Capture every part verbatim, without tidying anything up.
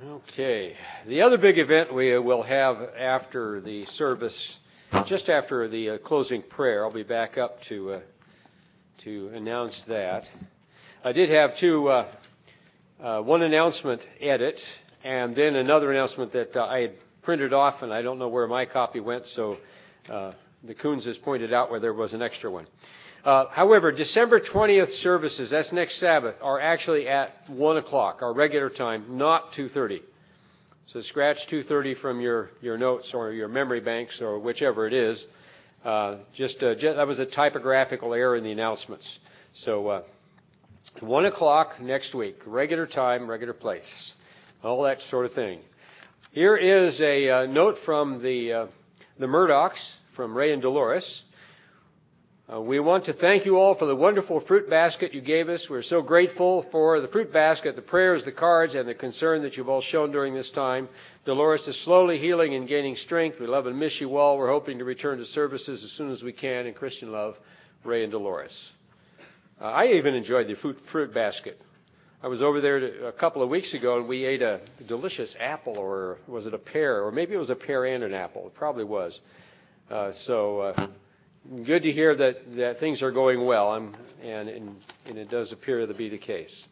Okay. The other big event we will have after the service, just after the uh, closing prayer, I'll be back up to uh, to announce that. I did have two, uh, uh, one announcement edit, and then another announcement that uh, I had printed off, and I don't know where my copy went, so uh, the Coons has pointed out where there was an extra one. Uh, however, December twentieth services, that's next Sabbath, are actually at one o'clock, our regular time, not two thirty. So scratch two thirty from your, your notes or your memory banks or whichever it is. Uh, just, uh, just that was a typographical error in the announcements. So uh, one o'clock next week, regular time, regular place, all that sort of thing. Here is a uh, note from the uh, the Murdochs, from Ray and Dolores. Uh, we want to thank you all for the wonderful fruit basket you gave us. We're so grateful for the fruit basket, the prayers, the cards, and the concern that you've all shown during this time. Dolores is slowly healing and gaining strength. We love and miss you all. We're hoping to return to services as soon as we can. In Christian love, Ray and Dolores. Uh, I even enjoyed the fruit, fruit basket. I was over there to, a couple of weeks ago, and we ate a delicious apple, or was it a pear? Or maybe it was a pear and an apple. It probably was. Uh, so... Uh, Good to hear that, that things are going well, I'm, and, and, and it does appear to be the case.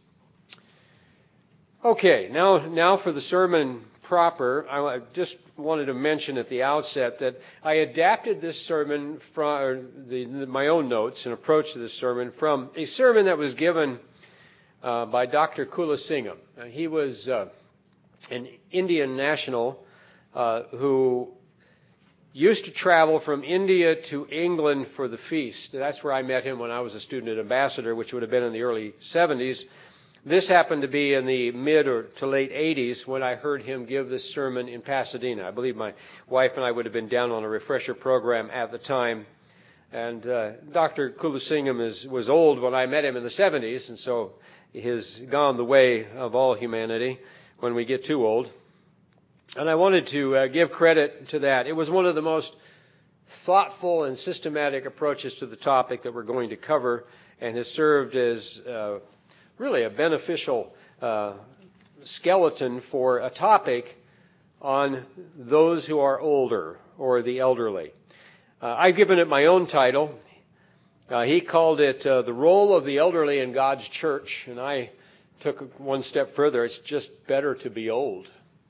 Okay, now now for the sermon proper. I just wanted to mention at the outset that I adapted this sermon from the, my own notes and approach to this sermon from a sermon that was given uh, by Doctor Kulasingham. Uh, he was uh, an Indian national uh, who used to travel from India to England for the feast. That's where I met him when I was a student at Ambassador, which would have been in the early seventies. This happened to be in the mid or to late eighties when I heard him give this sermon in Pasadena. I believe my wife and I would have been down on a refresher program at the time. And uh, Doctor Kulasingham is, was old when I met him in the seventies, and so he's gone the way of all humanity when we get too old. And I wanted to uh, give credit to that. It was one of the most thoughtful and systematic approaches to the topic that we're going to cover, and has served as uh, really a beneficial uh, skeleton for a topic on those who are older or the elderly. Uh, I've given it my own title. Uh, he called it uh, The Role of the Elderly in God's Church, and I took one step further. It's just better to be old.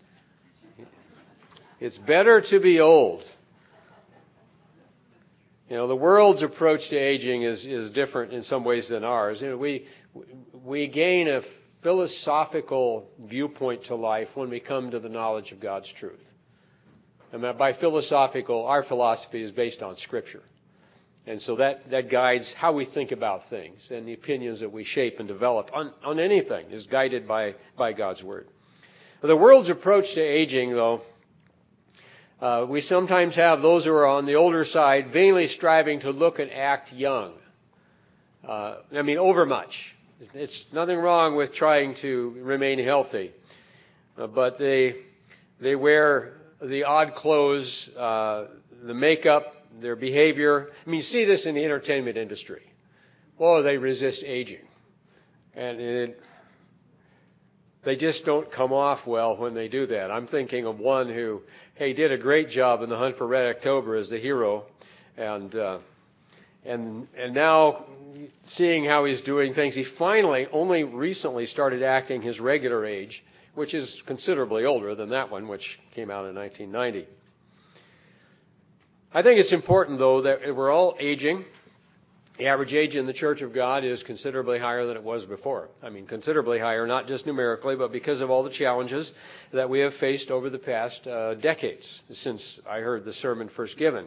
It's better to be old. You know, the world's approach to aging is, is different in some ways than ours. You know, we we gain a philosophical viewpoint to life when we come to the knowledge of God's truth. And by philosophical, our philosophy is based on Scripture. And so that, that guides how we think about things, and the opinions that we shape and develop on, on anything is guided by, by God's Word. The world's approach to aging, though, Uh, we sometimes have those who are on the older side vainly striving to look and act young. Uh, I mean, overmuch. It's nothing wrong with trying to remain healthy, uh, but they they wear the odd clothes, uh, the makeup, their behavior. I mean, you see this in the entertainment industry. Oh, they resist aging, and it, they just don't come off well when they do that. I'm thinking of one who, hey, did a great job in The Hunt for Red October as the hero, and uh, and and now seeing how he's doing things, he finally only recently started acting his regular age, which is considerably older than that one, which came out in nineteen ninety. I think it's important, though, that we're all aging. The average age in the Church of God is considerably higher than it was before. I mean, considerably higher, not just numerically, but because of all the challenges that we have faced over the past uh, decades since I heard the sermon first given.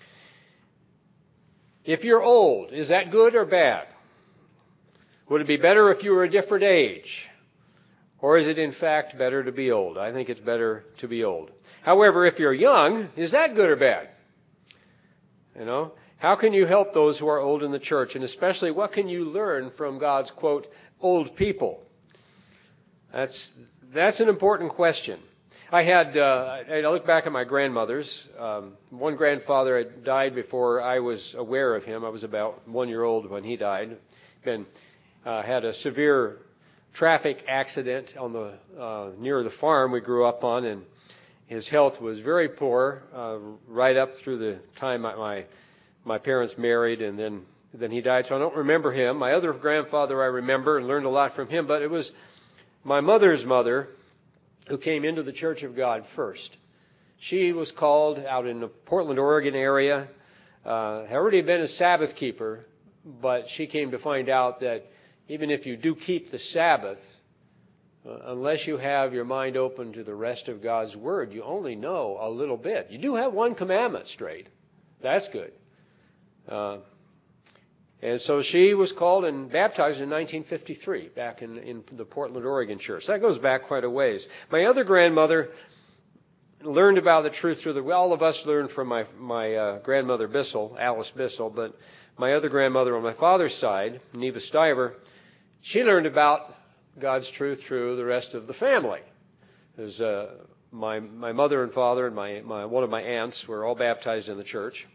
If you're old, is that good or bad? Would it be better if you were a different age? Or is it, in fact, better to be old? I think it's better to be old. However, if you're young, is that good or bad? You know? How can you help those who are old in the church? And especially, what can you learn from God's, quote, old people? That's that's an important question. I had, uh, I look back at my grandmothers. Um, one grandfather had died before I was aware of him. I was about one year old when he died. Been, uh, had a severe traffic accident on the uh, near the farm we grew up on, and his health was very poor uh, right up through the time my, my my parents married, and then then he died. So I don't remember him. My other grandfather I remember and learned a lot from him, but it was my mother's mother who came into the Church of God first. She was called out in the Portland, Oregon area. Uh, had already been a Sabbath keeper, but she came to find out that even if you do keep the Sabbath, uh, unless you have your mind open to the rest of God's Word, you only know a little bit. You do have one commandment straight. That's good. Uh, and so she was called and baptized in nineteen fifty-three back in, in the Portland, Oregon church. That goes back quite a ways. My other grandmother learned about the truth through the, well, all of us learned from my my uh, grandmother Bissell, Alice Bissell, but my other grandmother on my father's side, Neva Stiver, she learned about God's truth through the rest of the family. As uh, my my mother and father and my, my one of my aunts were all baptized in the church.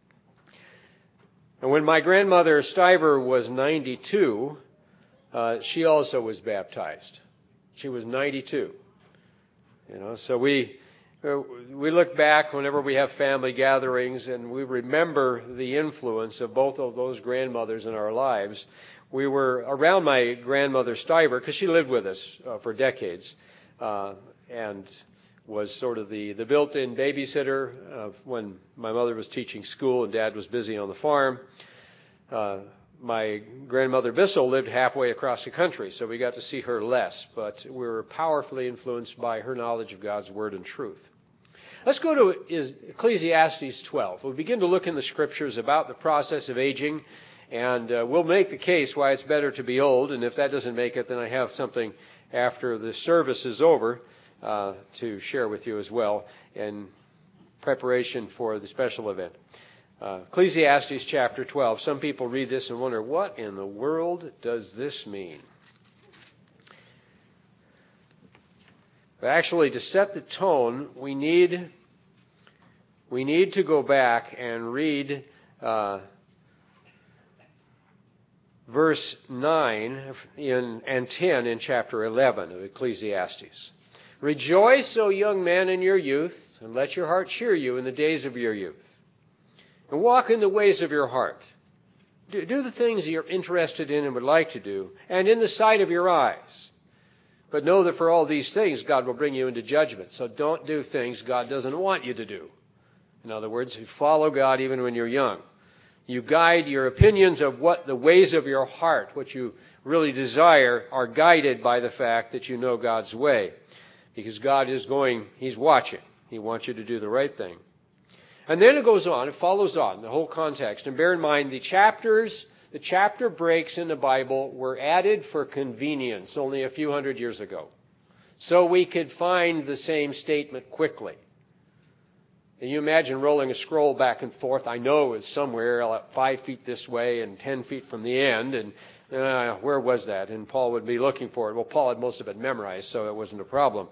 And when my grandmother Stiver was ninety-two, uh, she also was baptized. She was ninety-two. You know, so we we look back whenever we have family gatherings, and we remember the influence of both of those grandmothers in our lives. We were around my grandmother Stiver because she lived with us uh, for decades, uh, and was sort of the, the built-in babysitter uh, when my mother was teaching school and Dad was busy on the farm. Uh, my grandmother Bissell lived halfway across the country, so we got to see her less, but we were powerfully influenced by her knowledge of God's Word and truth. Let's go to Ecclesiastes twelve. We'll begin to look in the Scriptures about the process of aging, and uh, we'll make the case why it's better to be old, and if that doesn't make it, then I have something after the service is over uh, to share with you as well in preparation for the special event. Uh, Ecclesiastes chapter twelve. Some people read this and wonder, what in the world does this mean? But actually, to set the tone, we need we need to go back and read uh, verse nine in, and ten in chapter eleven of Ecclesiastes. Rejoice, O young men, in your youth, and let your heart cheer you in the days of your youth. And walk in the ways of your heart. Do, do the things you're interested in and would like to do, and in the sight of your eyes. But know that for all these things, God will bring you into judgment. So don't do things God doesn't want you to do. In other words, you follow God even when you're young. You guide your opinions of what the ways of your heart, what you really desire, are guided by the fact that you know God's way. Because God is going, He's watching. He wants you to do the right thing. And then it goes on, it follows on, the whole context. And bear in mind, the chapters, the chapter breaks in the Bible were added for convenience only a few hundred years ago. So we could find the same statement quickly. Can you imagine rolling a scroll back and forth? I know it's somewhere five feet this way and ten feet from the end. And uh, where was that? And Paul would be looking for it. Well, Paul had most of it memorized, so it wasn't a problem.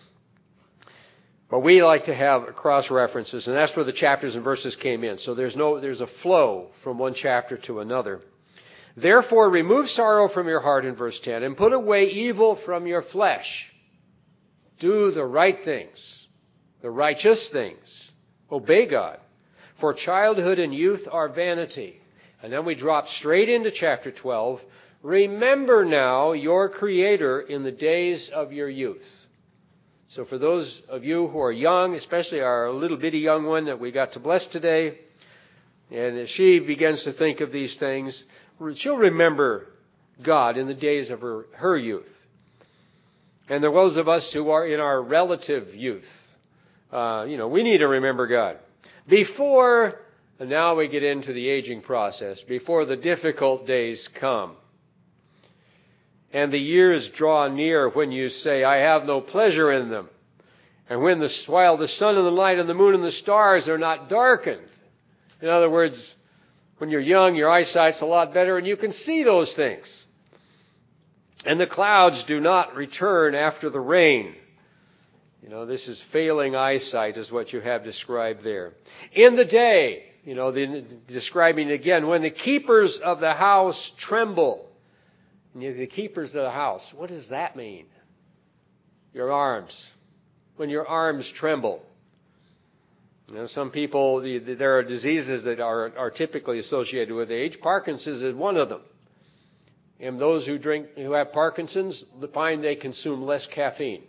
But we like to have cross references, and that's where the chapters and verses came in. So there's no, there's a flow from one chapter to another. Therefore, remove sorrow from your heart in verse ten, and put away evil from your flesh. Do the right things, the righteous things. Obey God. For childhood and youth are vanity. And then we drop straight into chapter twelve. Remember now your Creator in the days of your youth. So for those of you who are young, especially our little bitty young one that we got to bless today, and as she begins to think of these things, she'll remember God in the days of her, her youth. And there are those of us who are in our relative youth. Uh, you know, we need to remember God. Before, and now we get into the aging process, before the difficult days come. And the years draw near when you say, I have no pleasure in them. And when the, while the sun and the light and the moon and the stars are not darkened. In other words, when you're young, your eyesight's a lot better and you can see those things. And the clouds do not return after the rain. You know, this is failing eyesight is what you have described there. In the day, you know, the, describing again, when the keepers of the house tremble. And you're the keepers of the house. What does that mean? Your arms. When your arms tremble. You know, some people, there are diseases that are, are typically associated with age. Parkinson's is one of them. And those who drink, who have Parkinson's, find they consume less caffeine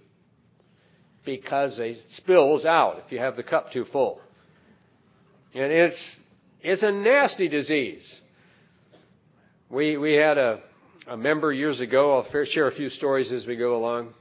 because it spills out if you have the cup too full. And it's it's a nasty disease. We we had a, a member years ago. I'll share a few stories as we go along.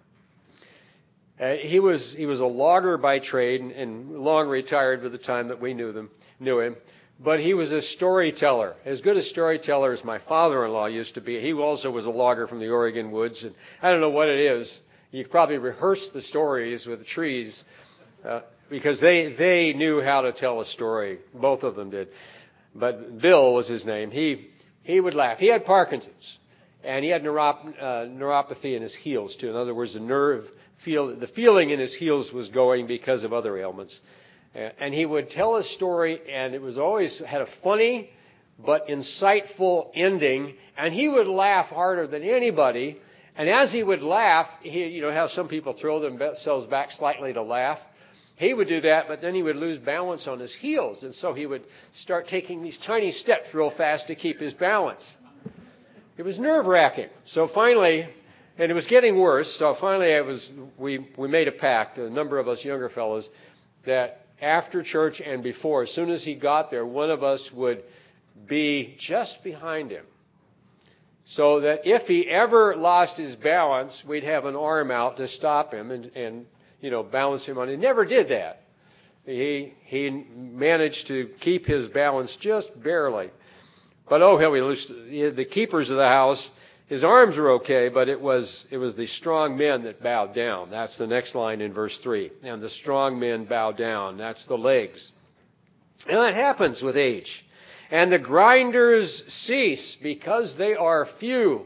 Uh, he was he was a logger by trade and, and long retired by the time that we knew them knew him. But he was a storyteller, as good a storyteller as my father-in-law used to be. He also was a logger from the Oregon woods, and I don't know what it is. You probably rehearse the stories with the trees uh, because they they knew how to tell a story. Both of them did. But Bill was his name. He he would laugh. He had Parkinson's, and he had neurop, uh, neuropathy in his heels too. In other words, the nerve feel the feeling in his heels was going because of other ailments. And he would tell a story, and it was always had a funny but insightful ending. And he would laugh harder than anybody. And as he would laugh, he, you know how some people throw themselves back slightly to laugh. He would do that, but then he would lose balance on his heels, and so he would start taking these tiny steps real fast to keep his balance. It was nerve-wracking. So finally, and it was getting worse. So finally, I was we we made a pact, a number of us younger fellows, that after church and before, as soon as he got there, one of us would be just behind him. So that if he ever lost his balance, we'd have an arm out to stop him and, and you know, balance him on. He never did that. He he managed to keep his balance just barely. But oh, hell, we lost the keepers of the house. His arms were okay, but it was it was the strong men that bowed down. That's the next line in verse three. And the strong men bow down. That's the legs. And that happens with age. And the grinders cease because they are few.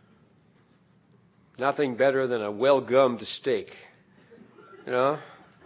Nothing better than a well-gummed steak. You know?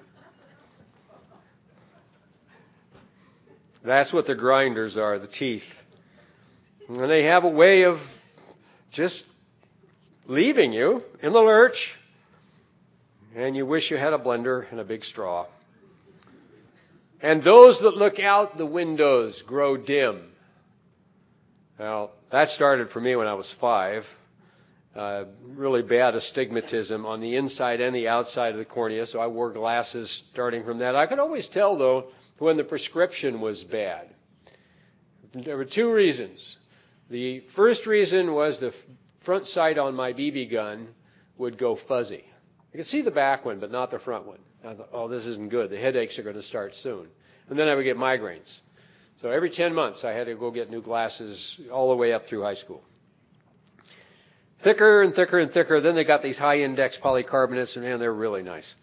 That's what the grinders are, the teeth. And they have a way of just leaving you in the lurch, and you wish you had a blender and a big straw. And those that look out the windows grow dim. Now, that started for me when I was five. Uh, really bad astigmatism on the inside and the outside of the cornea, so I wore glasses starting from that. I could always tell, though, when the prescription was bad. There were two reasons. The first reason was the front sight on my B B gun would go fuzzy. I could see the back one, but not the front one. I thought, oh, this isn't good. The headaches are going to start soon. And then I would get migraines. So every ten months, I had to go get new glasses all the way up through high school. Thicker and thicker and thicker. Then they got these high-index polycarbonates, and man, they're really nice.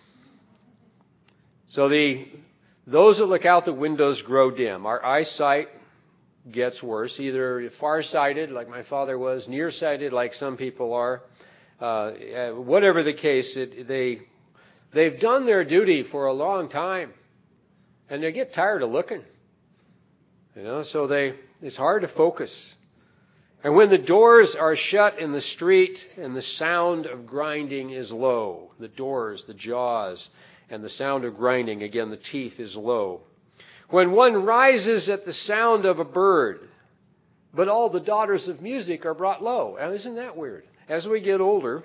So the those that look out the windows grow dim. Our eyesight gets worse, either far-sighted, like my father was, near-sighted, like some people are. Uh, whatever the case, it, they, they've done their duty for a long time, and they get tired of looking. You know, so they it's hard to focus. And when the doors are shut in the street and the sound of grinding is low, the doors, the jaws, and the sound of grinding, again, the teeth is low. When one rises at the sound of a bird, but all the daughters of music are brought low. Now, isn't that weird? As we get older,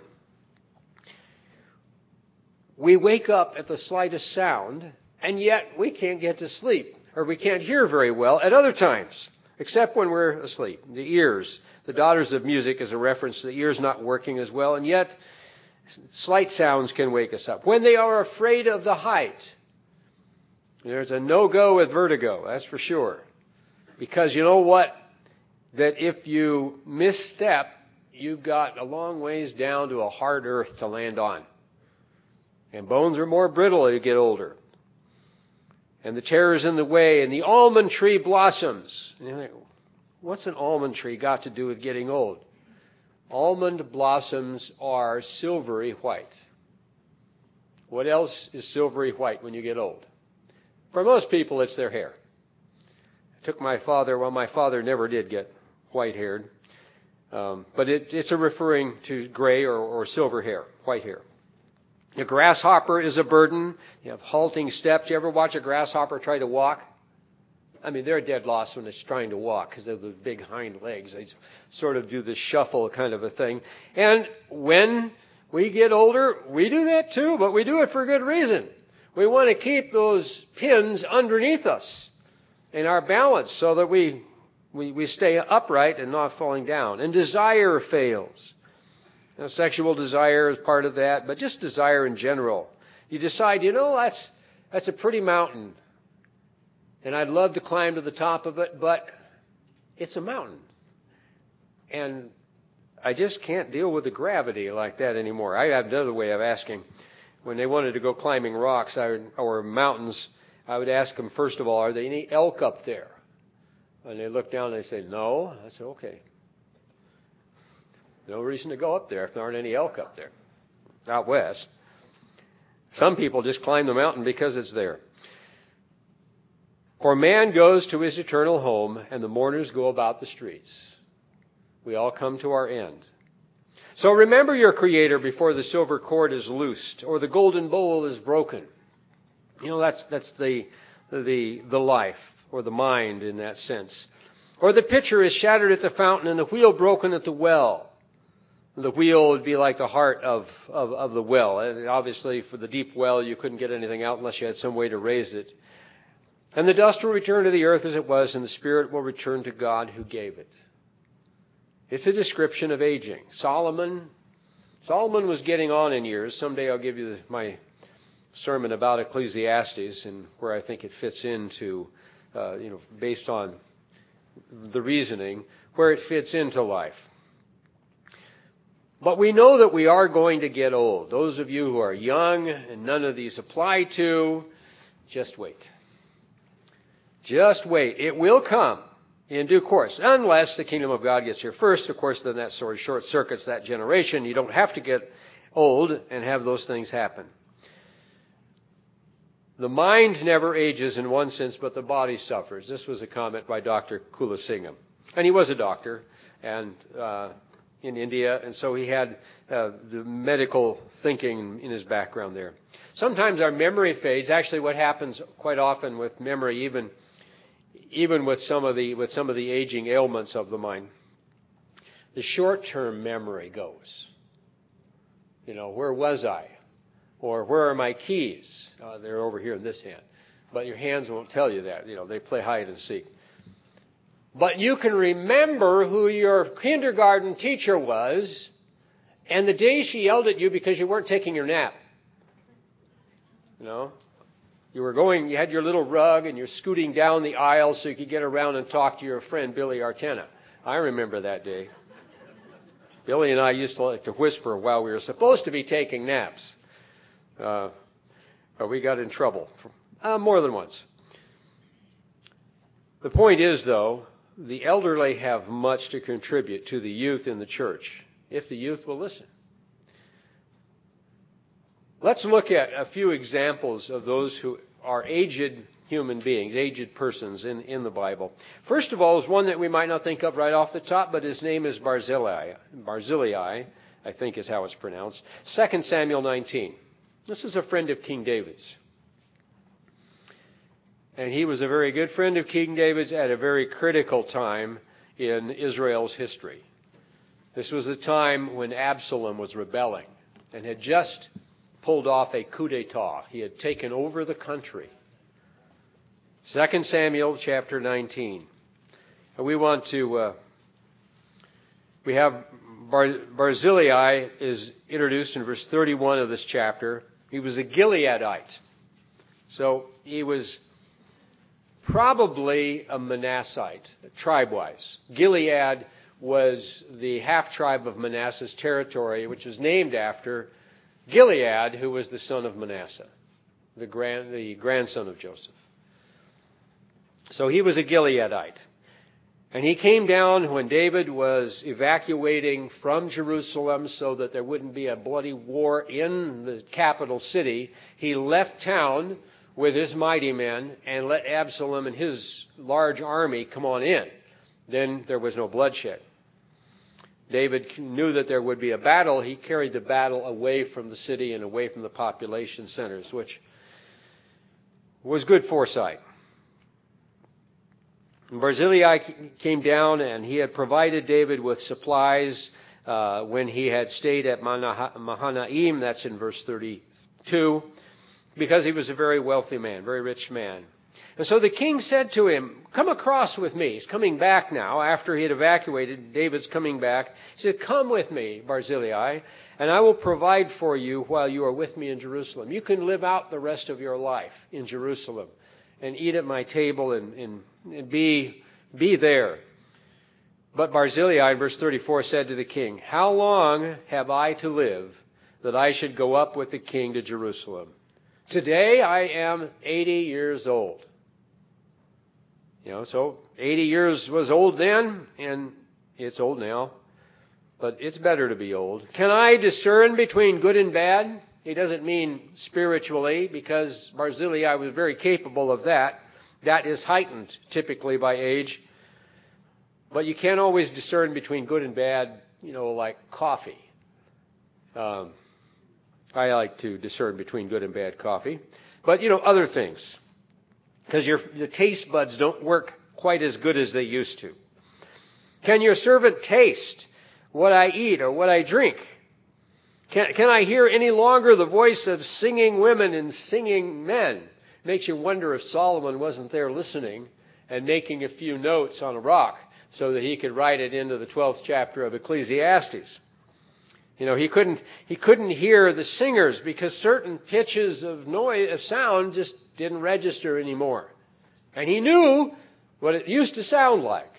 we wake up at the slightest sound, and yet we can't get to sleep, or we can't hear very well at other times, except when we're asleep. The ears, the daughters of music is a reference to the ears not working as well, and yet slight sounds can wake us up. When they are afraid of the height, there's a no-go with vertigo, that's for sure. Because you know what? That if you misstep, you've got a long ways down to a hard earth to land on. And bones are more brittle as you get older. And the terror's in the way, and the almond tree blossoms. And you think, what's an almond tree got to do with getting old? Almond blossoms are silvery white. What else is silvery white when you get old? For most people, it's their hair. I took my father, well, my father never did get white-haired. Um, but it, it's a referring to gray or, or silver hair, white hair. A grasshopper is a burden. You have halting steps. You ever watch a grasshopper try to walk? I mean, they're dead lost when it's trying to walk because they have those big hind legs. They sort of do this shuffle kind of a thing. And when we get older, we do that too, but we do it for good reason. We want to keep those pins underneath us in our balance so that we, we, we stay upright and not falling down. And desire fails. Now, sexual desire is part of that, but just desire in general. You decide, you know, that's that's a pretty mountain, and I'd love to climb to the top of it, but it's a mountain. And I just can't deal with the gravity like that anymore. I have another way of asking. When they wanted to go climbing rocks I would, or mountains, I would ask them, first of all, are there any elk up there? And they look down and they say, no. I said, okay. No reason to go up there if there aren't any elk up there. Out west. Some people just climb the mountain because it's there. For man goes to his eternal home, and the mourners go about the streets. We all come to our end. So remember your Creator before the silver cord is loosed or the golden bowl is broken. You know, that's that's the the the life or the mind in that sense. Or the pitcher is shattered at the fountain and the wheel broken at the well. The wheel would be like the heart of, of, of the well. And obviously, for the deep well, you couldn't get anything out unless you had some way to raise it. And the dust will return to the earth as it was, and the spirit will return to God who gave it. It's a description of aging. Solomon, Solomon was getting on in years. Someday I'll give you my sermon about Ecclesiastes and where I think it fits into, uh, you know, based on the reasoning, where it fits into life. But we know that we are going to get old. Those of you who are young and none of these apply to, just wait. Just wait. It will come in due course, unless the kingdom of God gets here first. Of course, then that sort of short circuits that generation. You don't have to get old and have those things happen. The mind never ages in one sense, but the body suffers. This was a comment by Doctor Kulasingham. And he was a doctor and uh, in India, and so he had uh, the medical thinking in his background there. Sometimes our memory fades. Actually, what happens quite often with memory, even even with some of the with some of the aging ailments of the mind, the short-term memory goes. You know, where was I? Or where are my keys? Uh, they're over here in this hand. But your hands won't tell you that. You know, they play hide and seek. But you can remember who your kindergarten teacher was and the day she yelled at you because you weren't taking your nap. You know, you were going, you had your little rug and you're scooting down the aisle so you could get around and talk to your friend Billy Artena. I remember that day. Billy and I used to like to whisper while we were supposed to be taking naps. Uh, but we got in trouble for, uh, more than once. The point is, though, the elderly have much to contribute to the youth in the church, if the youth will listen. Let's look at a few examples of those who are aged human beings, aged persons in, in the Bible. First of all is one that we might not think of right off the top, but his name is Barzillai. Barzillai, I think is how it's pronounced. Second Samuel nineteen. This is a friend of King David's. And he was a very good friend of King David's at a very critical time in Israel's history. This was the time when Absalom was rebelling and had just pulled off a coup d'etat. He had taken over the country. Second Samuel chapter nineteen. And we want to, uh, we have Bar- Barzillai is introduced in verse thirty-one of this chapter. He was a Gileadite. So he was probably a Manassite, tribe-wise. Gilead was the half-tribe of Manasseh's territory, which was named after Gilead, who was the son of Manasseh, the, grand, the grandson of Joseph. So he was a Gileadite. And he came down when David was evacuating from Jerusalem so that there wouldn't be a bloody war in the capital city. He left town with his mighty men and let Absalom and his large army come on in. Then there was no bloodshed. David knew that there would be a battle. He carried the battle away from the city and away from the population centers, which was good foresight. Barzillai came down, and he had provided David with supplies uh, when he had stayed at Mahanaim. That's in verse thirty-two, because he was a very wealthy man, very rich man. And so the king said to him, come across with me. He's coming back now after he had evacuated. David's coming back. He said, come with me, Barzillai, and I will provide for you while you are with me in Jerusalem. You can live out the rest of your life in Jerusalem and eat at my table and, and, and be, be there. But Barzillai, in verse thirty-four, said to the king, how long have I to live that I should go up with the king to Jerusalem? Today I am eighty years old. You know, so eighty years was old then, and it's old now. But it's better to be old. Can I discern between good and bad? He doesn't mean spiritually, because Barzillai was very capable of that. That is heightened typically by age. But you can't always discern between good and bad, you know, like coffee. Um, I like to discern between good and bad coffee. But, you know, other things. Because your the taste buds don't work quite as good as they used to. Can your servant taste what I eat or what I drink? Can, can I hear any longer the voice of singing women and singing men? Makes you wonder if Solomon wasn't there listening and making a few notes on a rock so that he could write it into the twelfth chapter of Ecclesiastes. You know, he couldn't he couldn't hear the singers because certain pitches of noise of sound just didn't register anymore. And he knew what it used to sound like.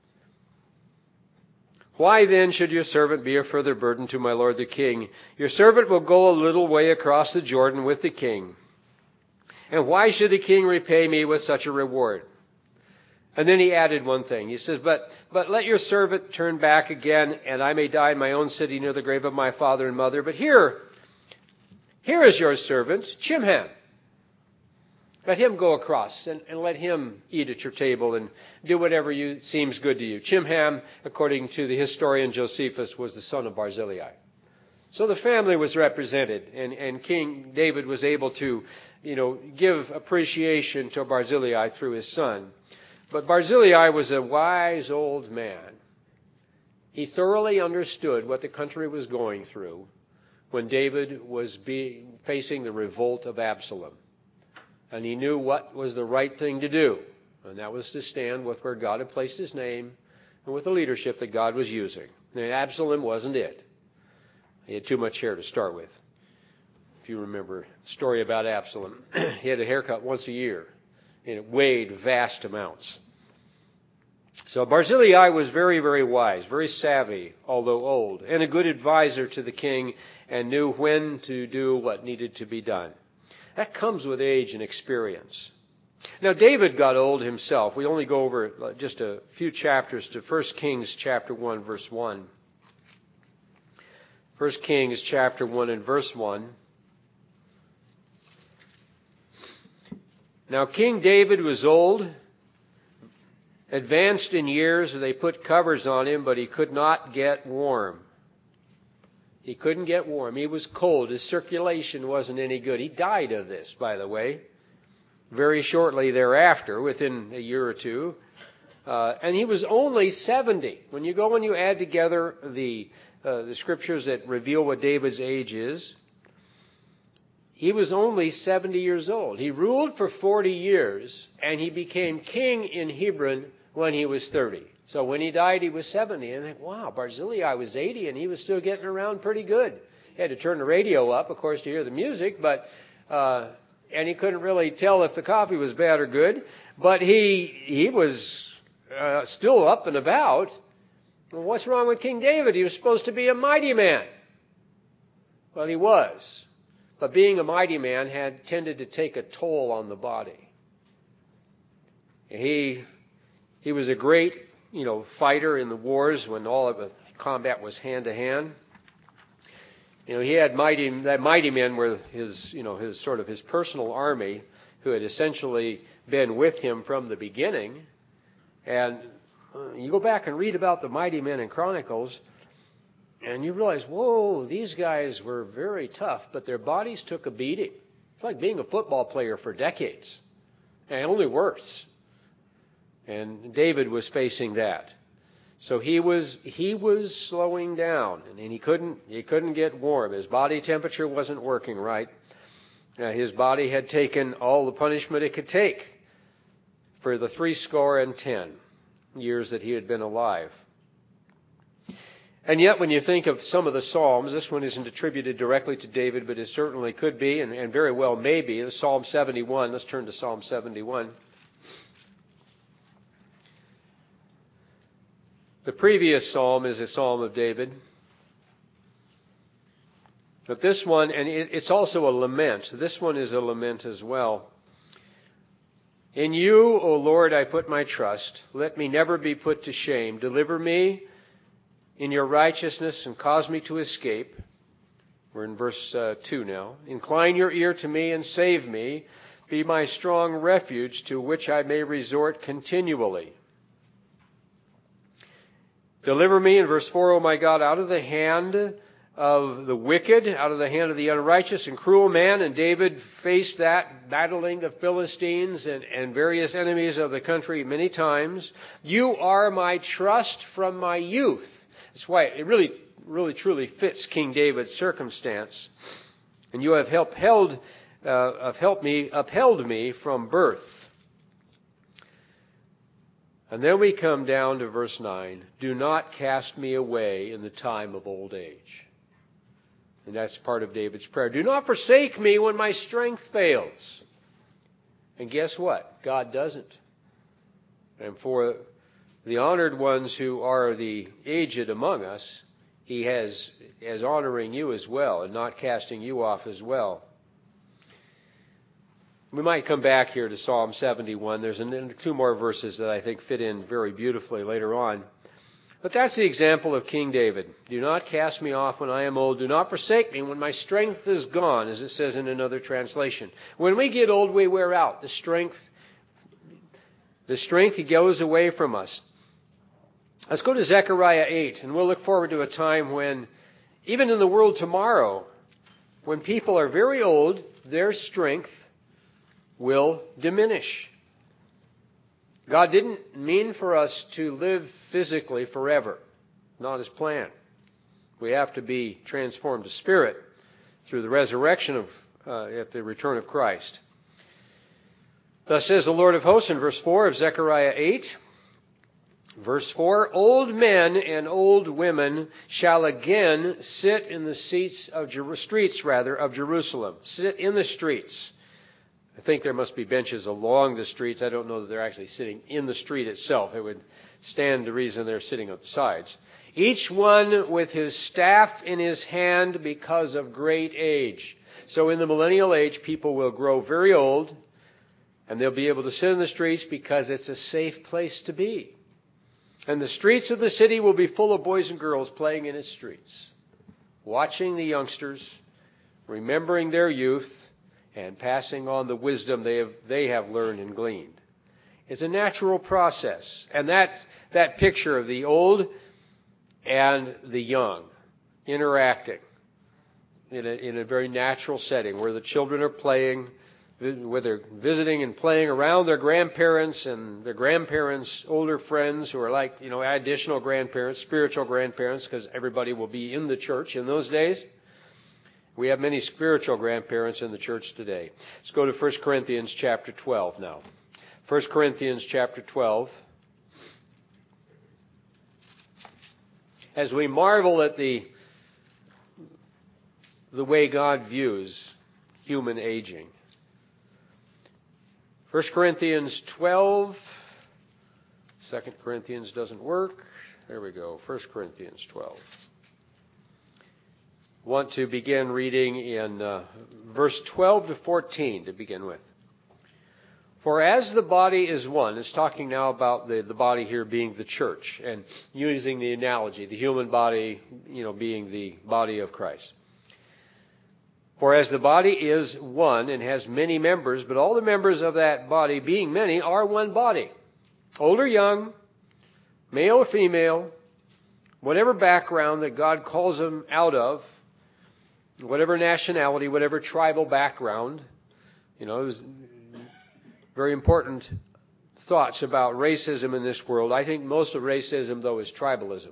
Why then should your servant be a further burden to my lord the king? Your servant will go a little way across the Jordan with the king. And why should the king repay me with such a reward? And then he added one thing. He says, but but let your servant turn back again, and I may die in my own city near the grave of my father and mother. But here, here is your servant, Chimham. Let him go across and, and let him eat at your table and do whatever you, seems good to you. Chimham, according to the historian Josephus, was the son of Barzillai. So the family was represented, and, and King David was able to, you know, give appreciation to Barzillai through his son. But Barzillai was a wise old man. He thoroughly understood what the country was going through when David was being, facing the revolt of Absalom. And he knew what was the right thing to do, and that was to stand with where God had placed his name and with the leadership that God was using. And Absalom wasn't it. He had too much hair to start with. If you remember the story about Absalom, he had a haircut once a year, and it weighed vast amounts. So Barzillai was very, very wise, very savvy, although old, and a good advisor to the king, and knew when to do what needed to be done. That comes with age and experience. Now, David got old himself. We only go over just a few chapters to First Kings chapter one, verse one. First Kings chapter one and verse one. Now, King David was old, advanced in years. They put covers on him, but he could not get warm. He couldn't get warm. He was cold. His circulation wasn't any good. He died of this, by the way, very shortly thereafter, within a year or two. Uh, and he was only seventy. When you go and you add together the, uh, the scriptures that reveal what David's age is, he was only seventy years old. He ruled for forty years, and he became king in Hebron when he was thirty. So when he died, he was seventy. And I think, wow, Barzillai was eighty, and he was still getting around pretty good. He had to turn the radio up, of course, to hear the music, but uh, and he couldn't really tell if the coffee was bad or good. But he he was uh, still up and about. Well, what's wrong with King David? He was supposed to be a mighty man. Well, he was. But being a mighty man had tended to take a toll on the body. He he was a great, you know, fighter in the wars when all of the combat was hand to hand. You know, he had mighty that mighty men were his, you know, his sort of his personal army who had essentially been with him from the beginning. And uh, you go back and read about the mighty men in Chronicles, And you realize, whoa, these guys were very tough, but their bodies took a beating. It's like being a football player for decades, and only worse. And David was facing that. So he was he was slowing down, and he couldn't he couldn't get warm. His body temperature wasn't working right. Uh, his body had taken all the punishment it could take for the three score and ten years that he had been alive. And yet, when you think of some of the Psalms, this one isn't attributed directly to David, but it certainly could be, and, and very well may be. The Psalm seventy-one. Let's turn to Psalm seventy-one. The previous psalm is a psalm of David. But this one, and it, it's also a lament. This one is a lament as well. In you, O Lord, I put my trust. Let me never be put to shame. Deliver me in your righteousness and cause me to escape. We're in verse uh, two now. Incline your ear to me and save me. Be my strong refuge to which I may resort continually. Deliver me, in verse four, O my God, out of the hand of the wicked, out of the hand of the unrighteous and cruel man. And David faced that, battling the Philistines and, and various enemies of the country many times. You are my trust from my youth. That's why it really, really, truly fits King David's circumstance. And you have upheld, uh, have helped me, upheld me from birth. And then we come down to verse nine. Do not cast me away in the time of old age. And that's part of David's prayer. Do not forsake me when my strength fails. And guess what? God doesn't. And for the honored ones who are the aged among us, he has as honoring you as well and not casting you off as well. We might come back here to Psalm seventy-one. There's two more verses that I think fit in very beautifully later on. But that's the example of King David. Do not cast me off when I am old. Do not forsake me when my strength is gone, as it says in another translation. When we get old, we wear out. The strength, the strength goes away from us. Let's go to Zechariah eight, and we'll look forward to a time when, even in the world tomorrow, when people are very old, their strength will diminish. God didn't mean for us to live physically forever. Not His plan. We have to be transformed to spirit through the resurrection of uh, at the return of Christ. Thus says the Lord of hosts in verse four of Zechariah eight. Verse four, old men and old women shall again sit in the seats of Jer- streets rather of Jerusalem. Sit in the streets. I think there must be benches along the streets. I don't know that they're actually sitting in the street itself. It would stand to reason they're sitting on the sides. Each one with his staff in his hand because of great age. So in the millennial age, people will grow very old, and they'll be able to sit in the streets because it's a safe place to be. And the streets of the city will be full of boys and girls playing in its streets, watching the youngsters, remembering their youth, and passing on the wisdom they have they have learned and gleaned. It's a natural process. And that that picture of the old and the young interacting in a, in a very natural setting where the children are playing, where they're visiting and playing around their grandparents and their grandparents' older friends who are like, you know, additional grandparents, spiritual grandparents, because everybody will be in the church in those days. We have many spiritual grandparents in the church today. Let's go to First Corinthians chapter twelve now. First Corinthians chapter twelve. As we marvel at the, the way God views human aging. First Corinthians twelve. Second Corinthians doesn't work. There we go. First Corinthians twelve. Want to begin reading in uh, verse twelve to fourteen to begin with. For as the body is one, it's talking now about the, the body here being the church, and using the analogy, the human body, you know, being the body of Christ. For as the body is one and has many members, but all the members of that body, being many, are one body. Old or young, male or female, whatever background that God calls them out of, whatever nationality, whatever tribal background. You know, there's very important thoughts about racism in this world. I think most of racism, though, is tribalism.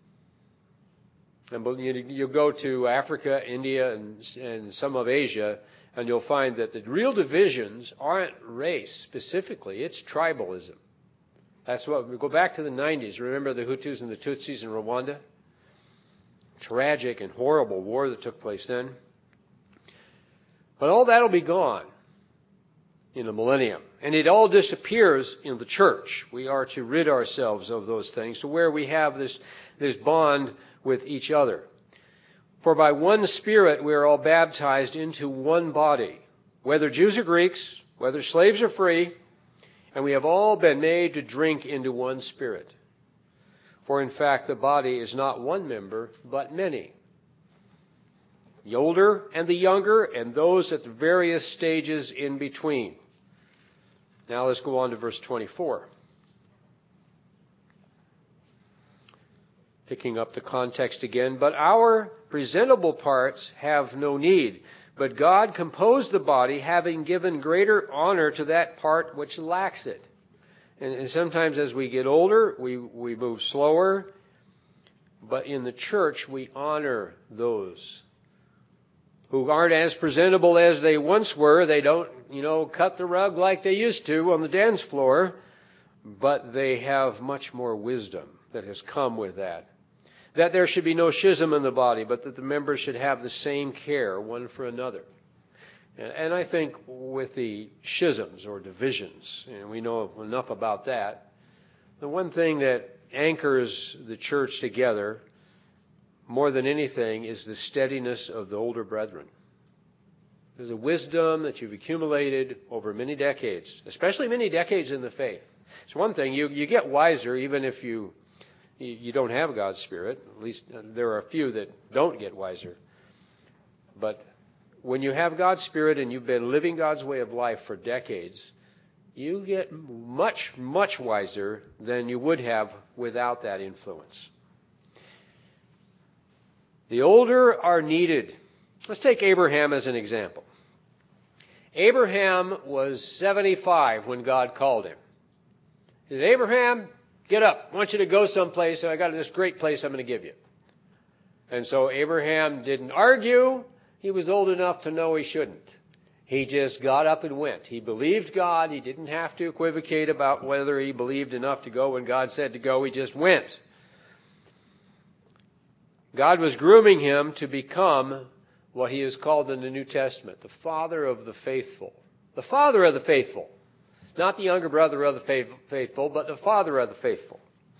And you, you go to Africa, India, and, and some of Asia, and you'll find that the real divisions aren't race specifically, it's tribalism. That's what, we go back to the nineties. Remember the Hutus and the Tutsis in Rwanda? Tragic and horrible war that took place then. But all that will be gone in the millennium. And it all disappears in the church. We are to rid ourselves of those things to where we have this, this bond with each other. For by one Spirit we are all baptized into one body, whether Jews or Greeks, whether slaves or free, and we have all been made to drink into one Spirit. For in fact the body is not one member, but many. The older and the younger, and those at the various stages in between. Now let's go on to verse twenty-four. Picking up the context again. But our presentable parts have no need. But God composed the body, having given greater honor to that part which lacks it. And, and sometimes as we get older, we, we move slower. But in the church, we honor those who aren't as presentable as they once were. They don't, you know, cut the rug like they used to on the dance floor. But they have much more wisdom that has come with that. That there should be no schism in the body, but that the members should have the same care one for another. And I think with the schisms or divisions, and we know enough about that, the one thing that anchors the church together more than anything is the steadiness of the older brethren. There's a wisdom that you've accumulated over many decades, especially many decades in the faith. It's one thing, you, you get wiser even if you you don't have God's Spirit. At least there are a few that don't get wiser. But when you have God's Spirit and you've been living God's way of life for decades, you get much, much wiser than you would have without that influence. The older are needed. Let's take Abraham as an example. Abraham was seventy-five when God called him. He said, Abraham, get up. I want you to go someplace. I got this great place I'm going to give you. And so Abraham didn't argue. He was old enough to know he shouldn't. He just got up and went. He believed God. He didn't have to equivocate about whether he believed enough to go when God said to go. He just went. God was grooming him to become what he is called in the New Testament, the father of the faithful. The father of the faithful. Not the younger brother of the faithful, but the father of the faithful.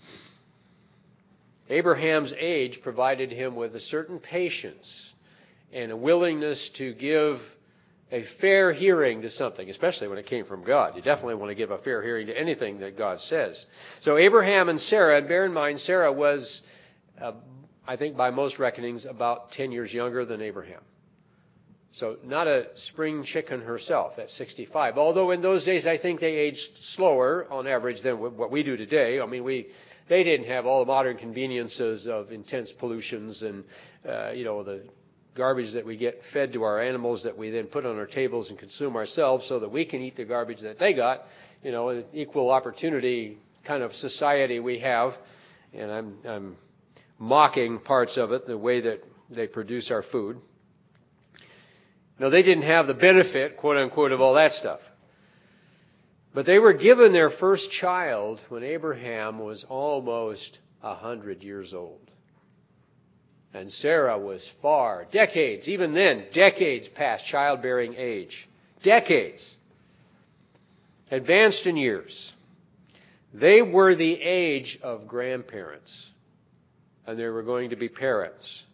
Abraham's age provided him with a certain patience and a willingness to give a fair hearing to something, especially when it came from God. You definitely want to give a fair hearing to anything that God says. So Abraham and Sarah, and bear in mind, Sarah was, uh, I think by most reckonings, about ten years younger than Abraham. So not a spring chicken herself at sixty-five. Although in those days I think they aged slower on average than what we do today. I mean, we they didn't have all the modern conveniences of intense pollutions and, uh, you know, the garbage that we get fed to our animals that we then put on our tables and consume ourselves so that we can eat the garbage that they got. You know, an equal opportunity kind of society we have. And I'm, I'm mocking parts of it, the way that they produce our food. No, they didn't have the benefit, quote unquote, of all that stuff. But they were given their first child when Abraham was almost a hundred years old. And Sarah was far, decades, even then, decades past childbearing age. Decades. Advanced in years. They were the age of grandparents. And they were going to be parents.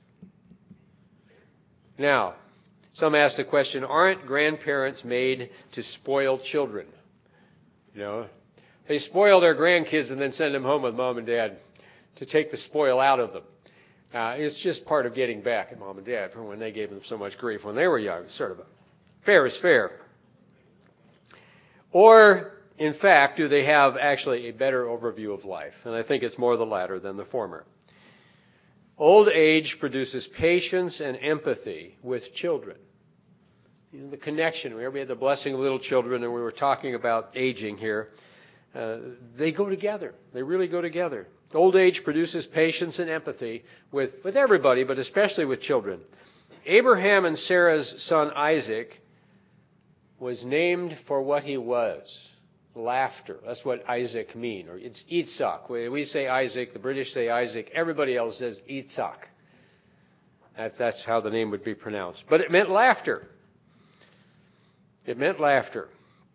Now, some ask the question, aren't grandparents made to spoil children? You know, they spoil their grandkids and then send them home with mom and dad to take the spoil out of them. Uh, it's just part of getting back at mom and dad from when they gave them so much grief when they were young. It's sort of a fair is fair. Or, in fact, do they have actually a better overview of life? And I think it's more the latter than the former. Old age produces patience and empathy with children. You know, the connection. We had the blessing of little children, and we were talking about aging here. Uh, they go together. They really go together. Old age produces patience and empathy with, with everybody, but especially with children. Abraham and Sarah's son Isaac was named for what he was. Laughter. That's what Isaac means. Or it's Yitzhak. We say Isaac, the British say Isaac, everybody else says Yitzhak. That's how the name would be pronounced. But it meant laughter. It meant laughter.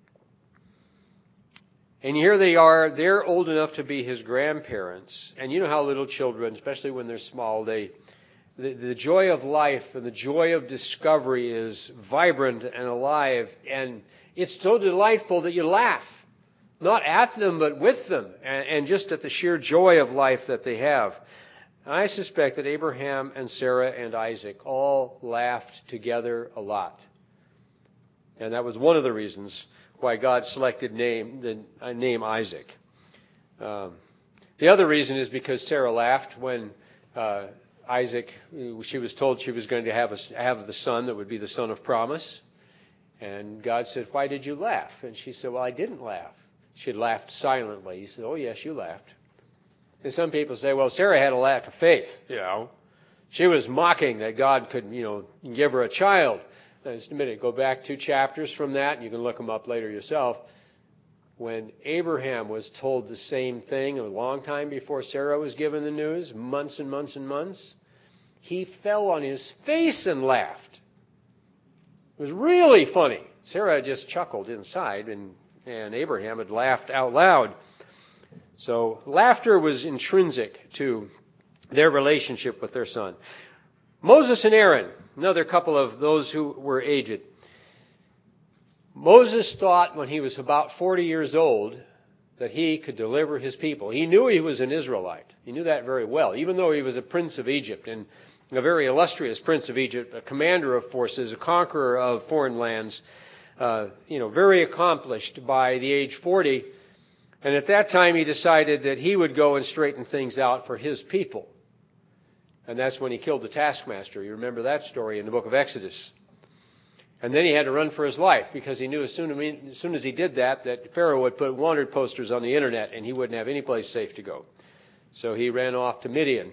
And here they are, they're old enough to be his grandparents. And you know how little children, especially when they're small, they the, the joy of life and the joy of discovery is vibrant and alive. And it's so delightful that you laugh. Not at them, but with them. And, and just at the sheer joy of life that they have. I suspect that Abraham and Sarah and Isaac all laughed together a lot. And that was one of the reasons why God selected name the uh, name Isaac. Um, the other reason is because Sarah laughed when uh, Isaac, she was told she was going to have a, have the son that would be the son of promise. And God said, "Why did you laugh?" And she said, "Well, I didn't laugh." She had laughed silently. He said, "Oh, yes, you laughed." And some people say, well, Sarah had a lack of faith, you know. She was mocking that God could, you know, give her a child. Now, just a minute, go back two chapters from that, and you can look them up later yourself. When Abraham was told the same thing a long time before Sarah was given the news, months and months and months, he fell on his face and laughed. It was really funny. Sarah just chuckled inside, and, and Abraham had laughed out loud. So laughter was intrinsic to their relationship with their son. Moses and Aaron, another couple of those who were aged. Moses thought when he was about forty years old that he could deliver his people. He knew he was an Israelite. He knew that very well, even though he was a prince of Egypt, and a very illustrious prince of Egypt, a commander of forces, a conqueror of foreign lands, uh, you know, very accomplished by the age forty. And at that time he decided that he would go and straighten things out for his people. And that's when he killed the taskmaster. You remember that story in the book of Exodus. And then he had to run for his life because he knew as soon, as soon as he did that, that Pharaoh would put wanted posters on the internet and he wouldn't have any place safe to go. So he ran off to Midian.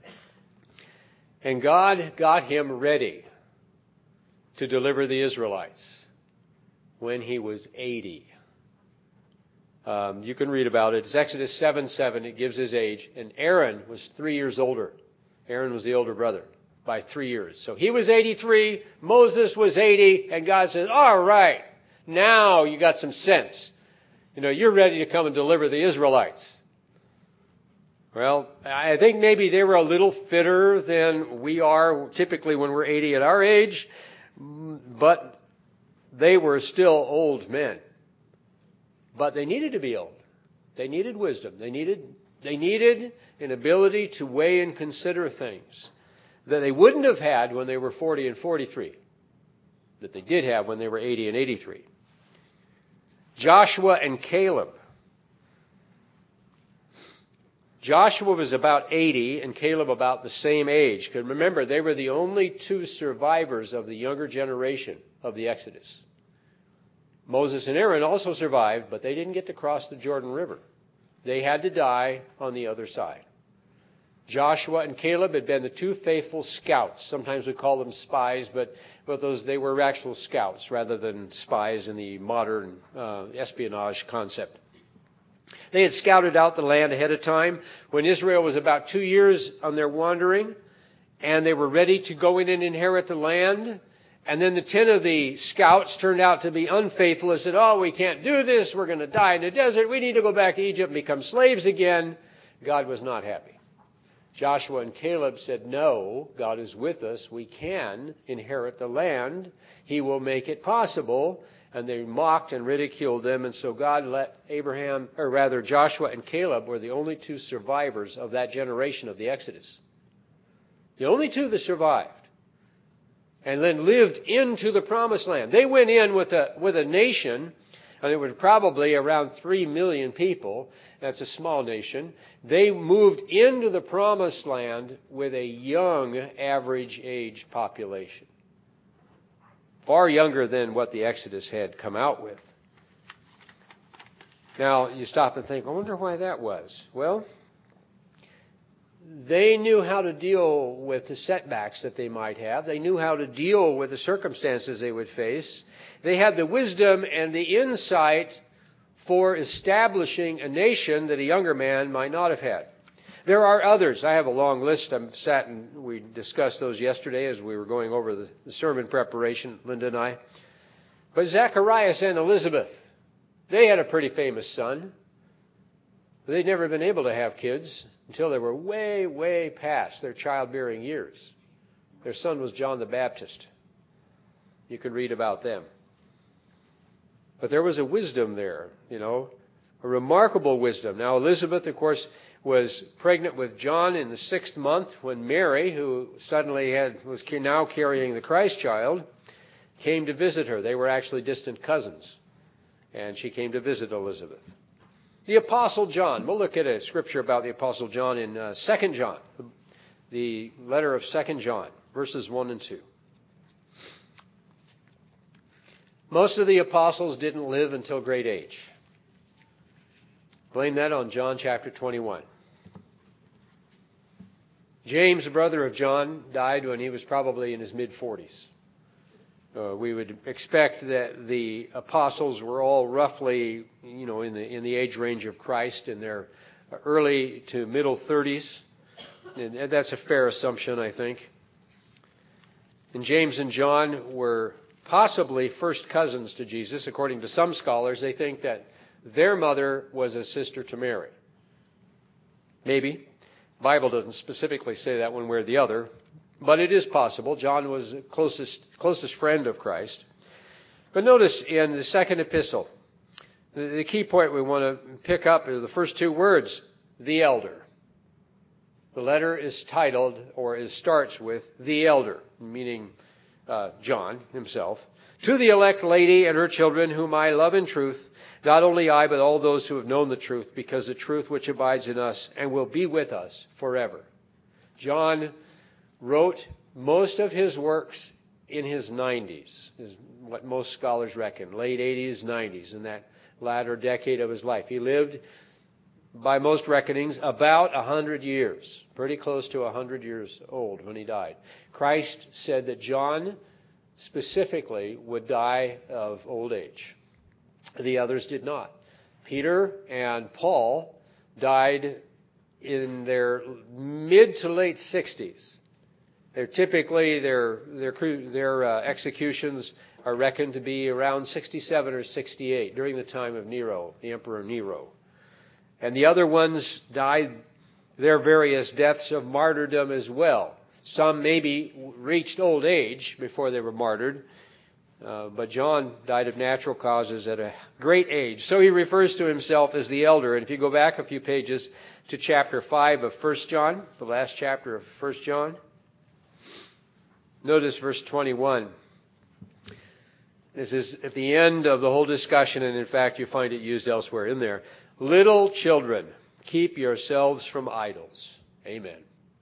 And God got him ready to deliver the Israelites when he was eighty. Um, you can read about it. It's Exodus seven seven. It gives his age. And Aaron was three years older. Aaron was the older brother by three years. So he was eighty-three. Moses was eighty. And God says, all right, now you got some sense. You know, you're ready to come and deliver the Israelites. Well, I think maybe they were a little fitter than we are typically when we're eighty at our age. But they were still old men. But they needed to be old. They needed wisdom. They needed they needed an ability to weigh and consider things that they wouldn't have had when they were forty and forty-three, that they did have when they were eighty and eighty-three. Joshua and Caleb. Joshua was about eighty and Caleb about the same age. Because remember, they were the only two survivors of the younger generation of the Exodus. Moses and Aaron also survived, but they didn't get to cross the Jordan River. They had to die on the other side. Joshua and Caleb had been the two faithful scouts. Sometimes we call them spies, but, but those they were actual scouts rather than spies in the modern uh, espionage concept. They had scouted out the land ahead of time when Israel was about two years on their wandering, and they were ready to go in and inherit the land. And then the ten of the scouts turned out to be unfaithful and said, oh, we can't do this. We're going to die in the desert. We need to go back to Egypt and become slaves again. God was not happy. Joshua and Caleb said, no, God is with us. We can inherit the land. He will make it possible. And they mocked and ridiculed them. And so God let Abraham, or rather Joshua and Caleb were the only two survivors of that generation of the Exodus. The only two that survived. And then lived into the promised land. They went in with a with a nation and it was probably around three million people. That's a small nation. They moved into the Promised Land with a young average age population. Far younger than what the Exodus had come out with. Now, you stop and think, I wonder why that was. Well, they knew how to deal with the setbacks that they might have. They knew how to deal with the circumstances they would face. They had the wisdom and the insight for establishing a nation that a younger man might not have had. There are others. I have a long list. I sat and we discussed those yesterday as we were going over the, the sermon preparation, Linda and I. But Zacharias and Elizabeth, they had a pretty famous son. They'd never been able to have kids until they were way, way past their childbearing years. Their son was John the Baptist. You can read about them. But there was a wisdom there, you know, a remarkable wisdom. Now, Elizabeth, of course, was pregnant with John in the sixth month when Mary, who suddenly had was now carrying the Christ child, came to visit her. They were actually distant cousins. And she came to visit Elizabeth. The Apostle John. We'll look at a scripture about the Apostle John in uh, Second John, the letter of Second John, verses one and two. Most of the apostles didn't live until great age. Blame that on John chapter twenty-one. James, the brother of John, died when he was probably in his mid-forties. Uh, we would expect that the apostles were all roughly, you know, in the in the age range of Christ, in their early to middle thirties. And that's a fair assumption, I think. And James and John were possibly first cousins to Jesus. According to some scholars, they think that their mother was a sister to Mary. Maybe. The Bible doesn't specifically say that one way or the other. But it is possible. John was the closest, closest friend of Christ. But notice in the second epistle, the, the key point we want to pick up are the first two words, the elder. The letter is titled, or it starts with, the elder, meaning uh, John himself. To the elect lady and her children, whom I love in truth, not only I, but all those who have known the truth, because the truth which abides in us and will be with us forever. John wrote most of his works in his nineties, is what most scholars reckon, late eighties, nineties, in that latter decade of his life. He lived, by most reckonings, about one hundred years, pretty close to one hundred years old when he died. Christ said that John specifically would die of old age. The others did not. Peter and Paul died in their mid to late sixties. They're typically, their their their uh, executions are reckoned to be around sixty-seven or sixty-eight during the time of Nero, the Emperor Nero. And the other ones died their various deaths of martyrdom as well. Some maybe reached old age before they were martyred, uh, but John died of natural causes at a great age. So he refers to himself as the elder. And if you go back a few pages to chapter five of First John, the last chapter of First John, notice verse twenty-one. This is at the end of the whole discussion, and in fact you find it used elsewhere in there. Little children, keep yourselves from idols. Amen.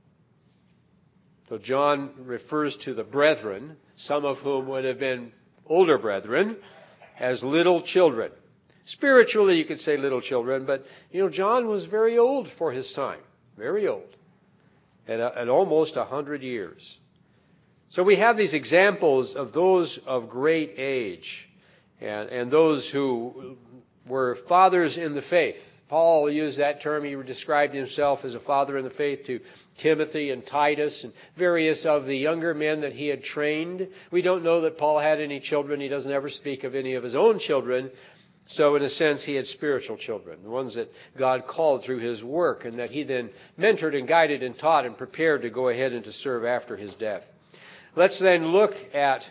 So John refers to the brethren, some of whom would have been older brethren, as little children. Spiritually you could say little children, but you know John was very old for his time. Very old. At, a, at almost a hundred years. So we have these examples of those of great age and, and those who were fathers in the faith. Paul used that term. He described himself as a father in the faith to Timothy and Titus and various of the younger men that he had trained. We don't know that Paul had any children. He doesn't ever speak of any of his own children. So in a sense, he had spiritual children, the ones that God called through his work and that he then mentored and guided and taught and prepared to go ahead and to serve after his death. Let's then look at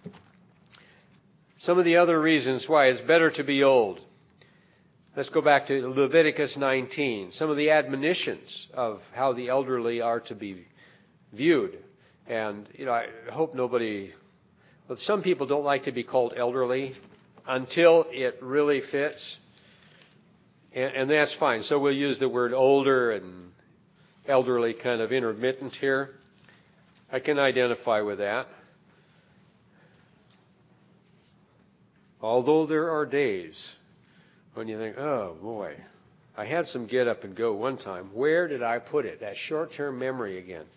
some of the other reasons why it's better to be old. Let's go back to Leviticus nineteen, some of the admonitions of how the elderly are to be viewed. And, you know, I hope nobody, well, some people don't like to be called elderly. until it really fits. And, and that's fine. So we'll use the word older and elderly kind of intermittent here. I can identify with that. Although there are days when you think, oh boy, I had some get up and go one time. Where did I put it? That short-term memory again.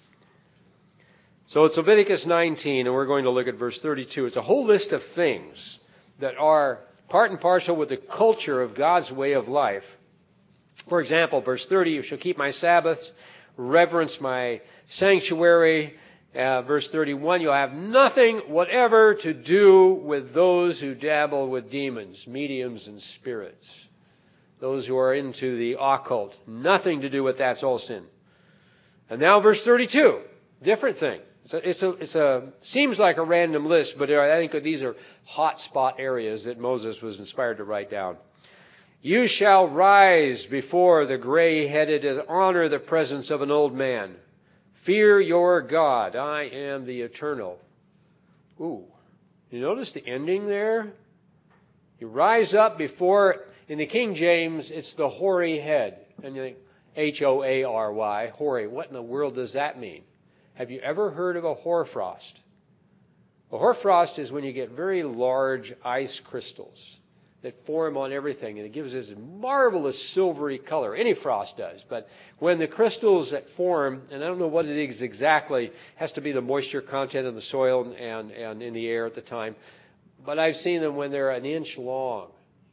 So it's Leviticus nineteen, and we're going to look at verse thirty-two. It's a whole list of things that are part and parcel with the culture of God's way of life. For example, verse thirty, you shall keep my Sabbaths, reverence my sanctuary. Uh, verse thirty-one, you'll have nothing whatever to do with those who dabble with demons, mediums, and spirits. Those who are into the occult. Nothing to do with that. It's all sin. And now verse thirty-two, different thing. It's a, it's a, it's a seems like a random list, but I think these are hot spot areas that Moses was inspired to write down. You shall rise before the gray-headed and honor the presence of an old man. Fear your God. I am the eternal. Ooh. You notice the ending there? You rise up before, in the King James, it's the hoary head. And you think, H O A R Y, hoary. What in the world does that mean? Have you ever heard of a hoarfrost? A hoarfrost is when you get very large ice crystals that form on everything, and it gives this marvelous silvery color. Any frost does, but when the crystals that form, and I don't know what it is exactly, it has to be the moisture content in the soil and, and in the air at the time, but I've seen them when they're an inch long.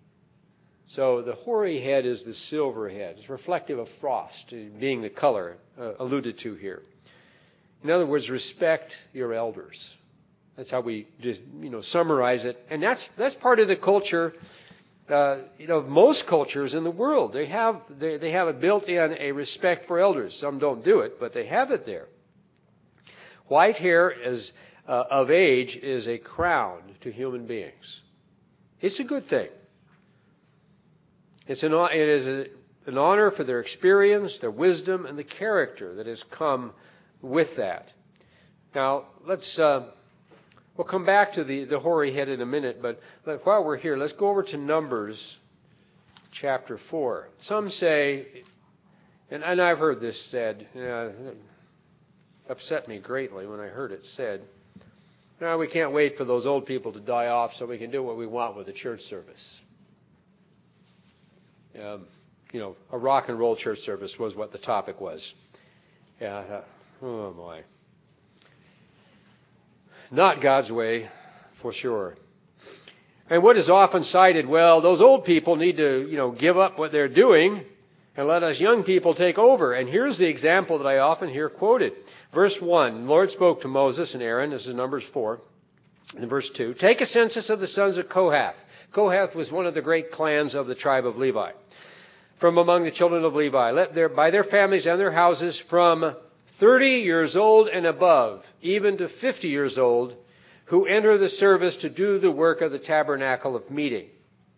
So the hoary head is the silver head. It's reflective of frost, being the color uh, alluded to here. In other words, respect your elders. That's how we just, you know, summarize it. And that's that's part of the culture, uh, you know, of most cultures in the world. They have they, they have a built-in a respect for elders. Some don't do it, but they have it there. White hair is uh, of age is a crown to human beings. It's a good thing. It's an it is a, an honor for their experience, their wisdom, and the character that has come with that. Now let's. Uh, We'll come back to the, the hoary head in a minute, but, but while we're here, let's go over to Numbers chapter four. Some say, and, and I've heard this said, uh, it upset me greatly when I heard it said, no, we can't wait for those old people to die off so we can do what we want with the church service. Um, you know, a rock and roll church service was what the topic was. Yeah, uh, oh my. Not God's way, for sure. And what is often cited, well, those old people need to, you know, give up what they're doing and let us young people take over. And here's the example that I often hear quoted. Verse one, the Lord spoke to Moses and Aaron. This is Numbers four. In verse two, take a census of the sons of Kohath. Kohath was one of the great clans of the tribe of Levi. From among the children of Levi, let their, by their families and their houses, from thirty years old and above, even to fifty years old, who enter the service to do the work of the tabernacle of meeting.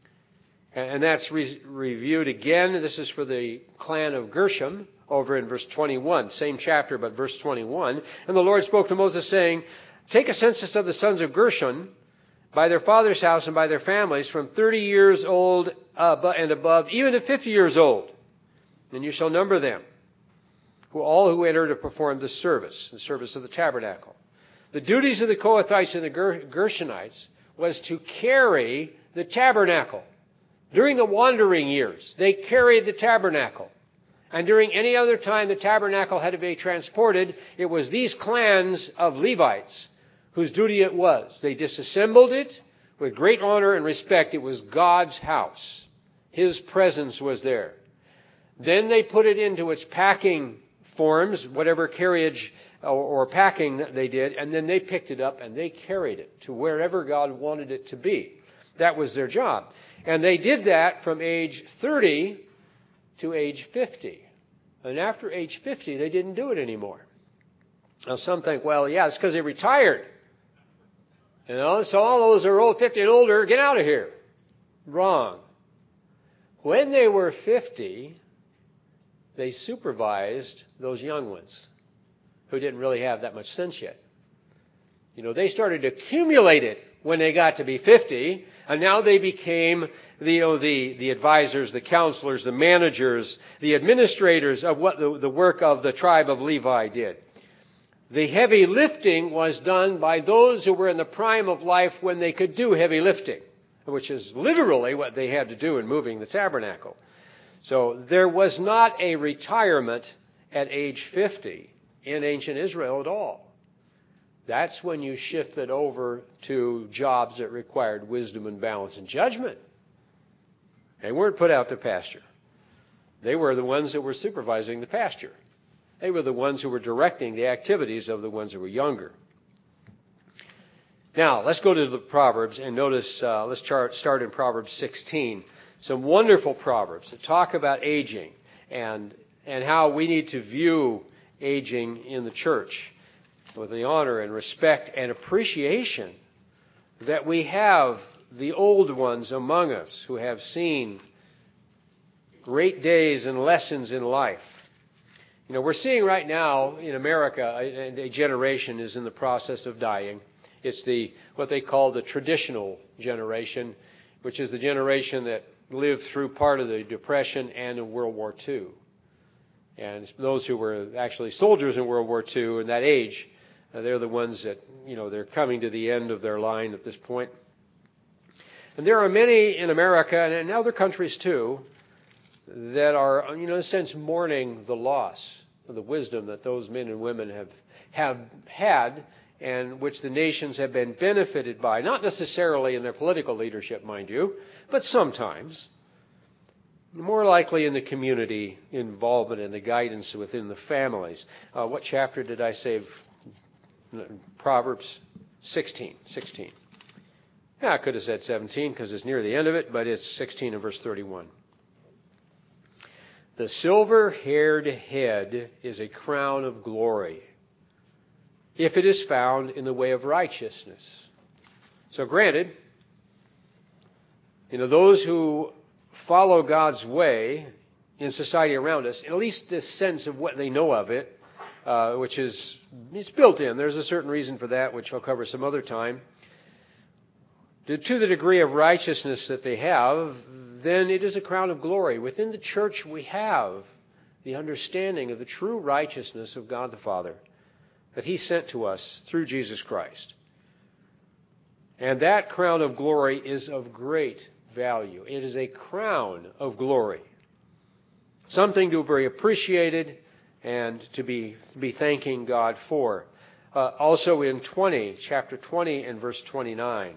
And that's re- reviewed again. This is for the clan of Gershom over in verse twenty-one. Same chapter, but verse twenty-one. And the Lord spoke to Moses, saying, take a census of the sons of Gershom by their father's house and by their families, from thirty years old uh, and above, even to fifty years old. And you shall number them, who all who enter to perform the service, the service of the tabernacle. The duties of the Kohathites and the Ger- Gershonites was to carry the tabernacle. During the wandering years, they carried the tabernacle. And during any other time the tabernacle had to be transported, it was these clans of Levites whose duty it was. They disassembled it with great honor and respect. It was God's house. His presence was there. Then they put it into its packing forms, whatever carriage or, or packing that they did, and then they picked it up and they carried it to wherever God wanted it to be. That was their job. And they did that from age thirty to age fifty. And after age fifty, they didn't do it anymore. Now some think, well, yeah, it's because they retired. You know, so all those who are old, fifty and older, get out of here. Wrong. When they were fifty, they supervised those young ones who didn't really have that much sense yet. You know, they started to accumulate it when they got to be fifty, and now they became the, you know, the, the advisors, the counselors, the managers, the administrators of what the, the work of the tribe of Levi did. The heavy lifting was done by those who were in the prime of life when they could do heavy lifting, which is literally what they had to do in moving the tabernacle. So there was not a retirement at age fifty in ancient Israel at all. That's when you shifted over to jobs that required wisdom and balance and judgment. They weren't put out to pasture. They were the ones that were supervising the pasture. They were the ones who were directing the activities of the ones that were younger. Now, let's go to the Proverbs and notice, uh, let's chart, start in Proverbs sixteen. Some wonderful Proverbs that talk about aging and, and how we need to view aging in the church with the honor and respect and appreciation that we have the old ones among us who have seen great days and lessons in life. You know, we're seeing right now in America, a, a generation is in the process of dying. It's the what they call the traditional generation, which is the generation that lived through part of the Depression and in World War Two. And those who were actually soldiers in World War Two in that age, uh, they're the ones that, you know, they're coming to the end of their line at this point. And there are many in America and in other countries too that are, you know, in a sense, mourning the loss of the wisdom that those men and women have have had and which the nations have been benefited by, not necessarily in their political leadership, mind you, but sometimes. More likely in the community involvement and the guidance within the families. Uh, what chapter did I say? Proverbs sixteen. sixteen. Yeah, I could have said seventeen because it's near the end of it, but it's sixteen and verse thirty-one. The silver-haired head is a crown of glory, if it is found in the way of righteousness. So granted, you know, those who follow God's way in society around us, at least this sense of what they know of it, uh, which is, it's built in. There's a certain reason for that, which I'll cover some other time. To, to the degree of righteousness that they have, then it is a crown of glory. Within the church we have the understanding of the true righteousness of God the Father that He sent to us through Jesus Christ. And that crown of glory is of great value. It is a crown of glory. Something to be appreciated and to be, be thanking God for. Uh, also in twenty, chapter twenty and verse twenty-nine.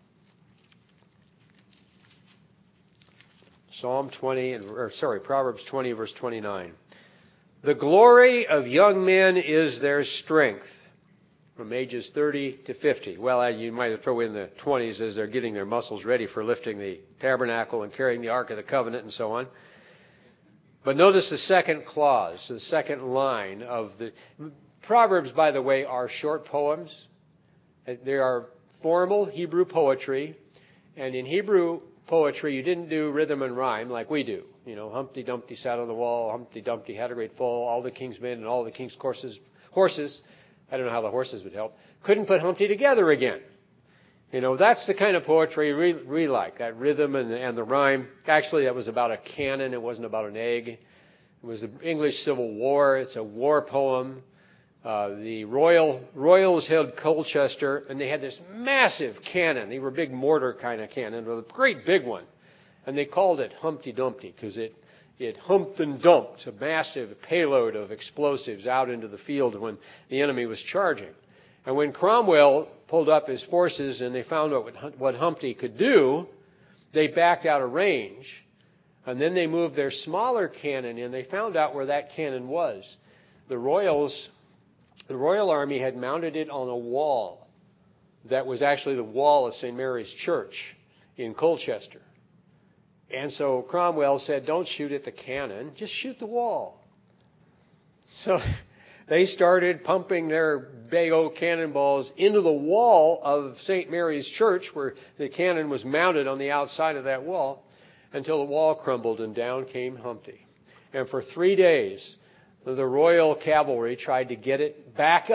Psalm twenty, and, or sorry, Proverbs twenty, verse twenty-nine. The glory of young men is their strength, from ages thirty to fifty. Well, you might throw in the twenties as they're getting their muscles ready for lifting the tabernacle and carrying the Ark of the Covenant and so on. But notice the second clause, the second line of the Proverbs, by the way, are short poems. They are formal Hebrew poetry, and in Hebrew poetry, you didn't do rhythm and rhyme like we do. You know, Humpty Dumpty sat on the wall, Humpty Dumpty had a great fall, all the king's men and all the king's horses, horses, I don't know how the horses would help, couldn't put Humpty together again. You know, that's the kind of poetry we, we like, that rhythm and, and the rhyme. Actually, that was about a cannon. It wasn't about an egg. It was the English Civil War. It's a war poem. Uh, the royal royals held Colchester, and they had this massive cannon. They were big mortar kind of cannon, a great big one. And they called it Humpty Dumpty because it, it humped and dumped a massive payload of explosives out into the field when the enemy was charging. And when Cromwell pulled up his forces and they found out what, what Humpty could do, they backed out of range. And then they moved their smaller cannon in. They found out where that cannon was. The royals... The Royal Army had mounted it on a wall that was actually the wall of Saint Mary's Church in Colchester. And so Cromwell said, don't shoot at the cannon, just shoot the wall. So they started pumping their big old cannonballs into the wall of Saint Mary's Church, where the cannon was mounted on the outside of that wall, until the wall crumbled and down came Humpty. And for three days, the royal cavalry tried to get it back up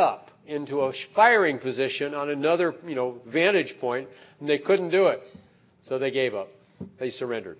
into a firing position on another, you know, vantage point, and they couldn't do it. So they gave up. They surrendered.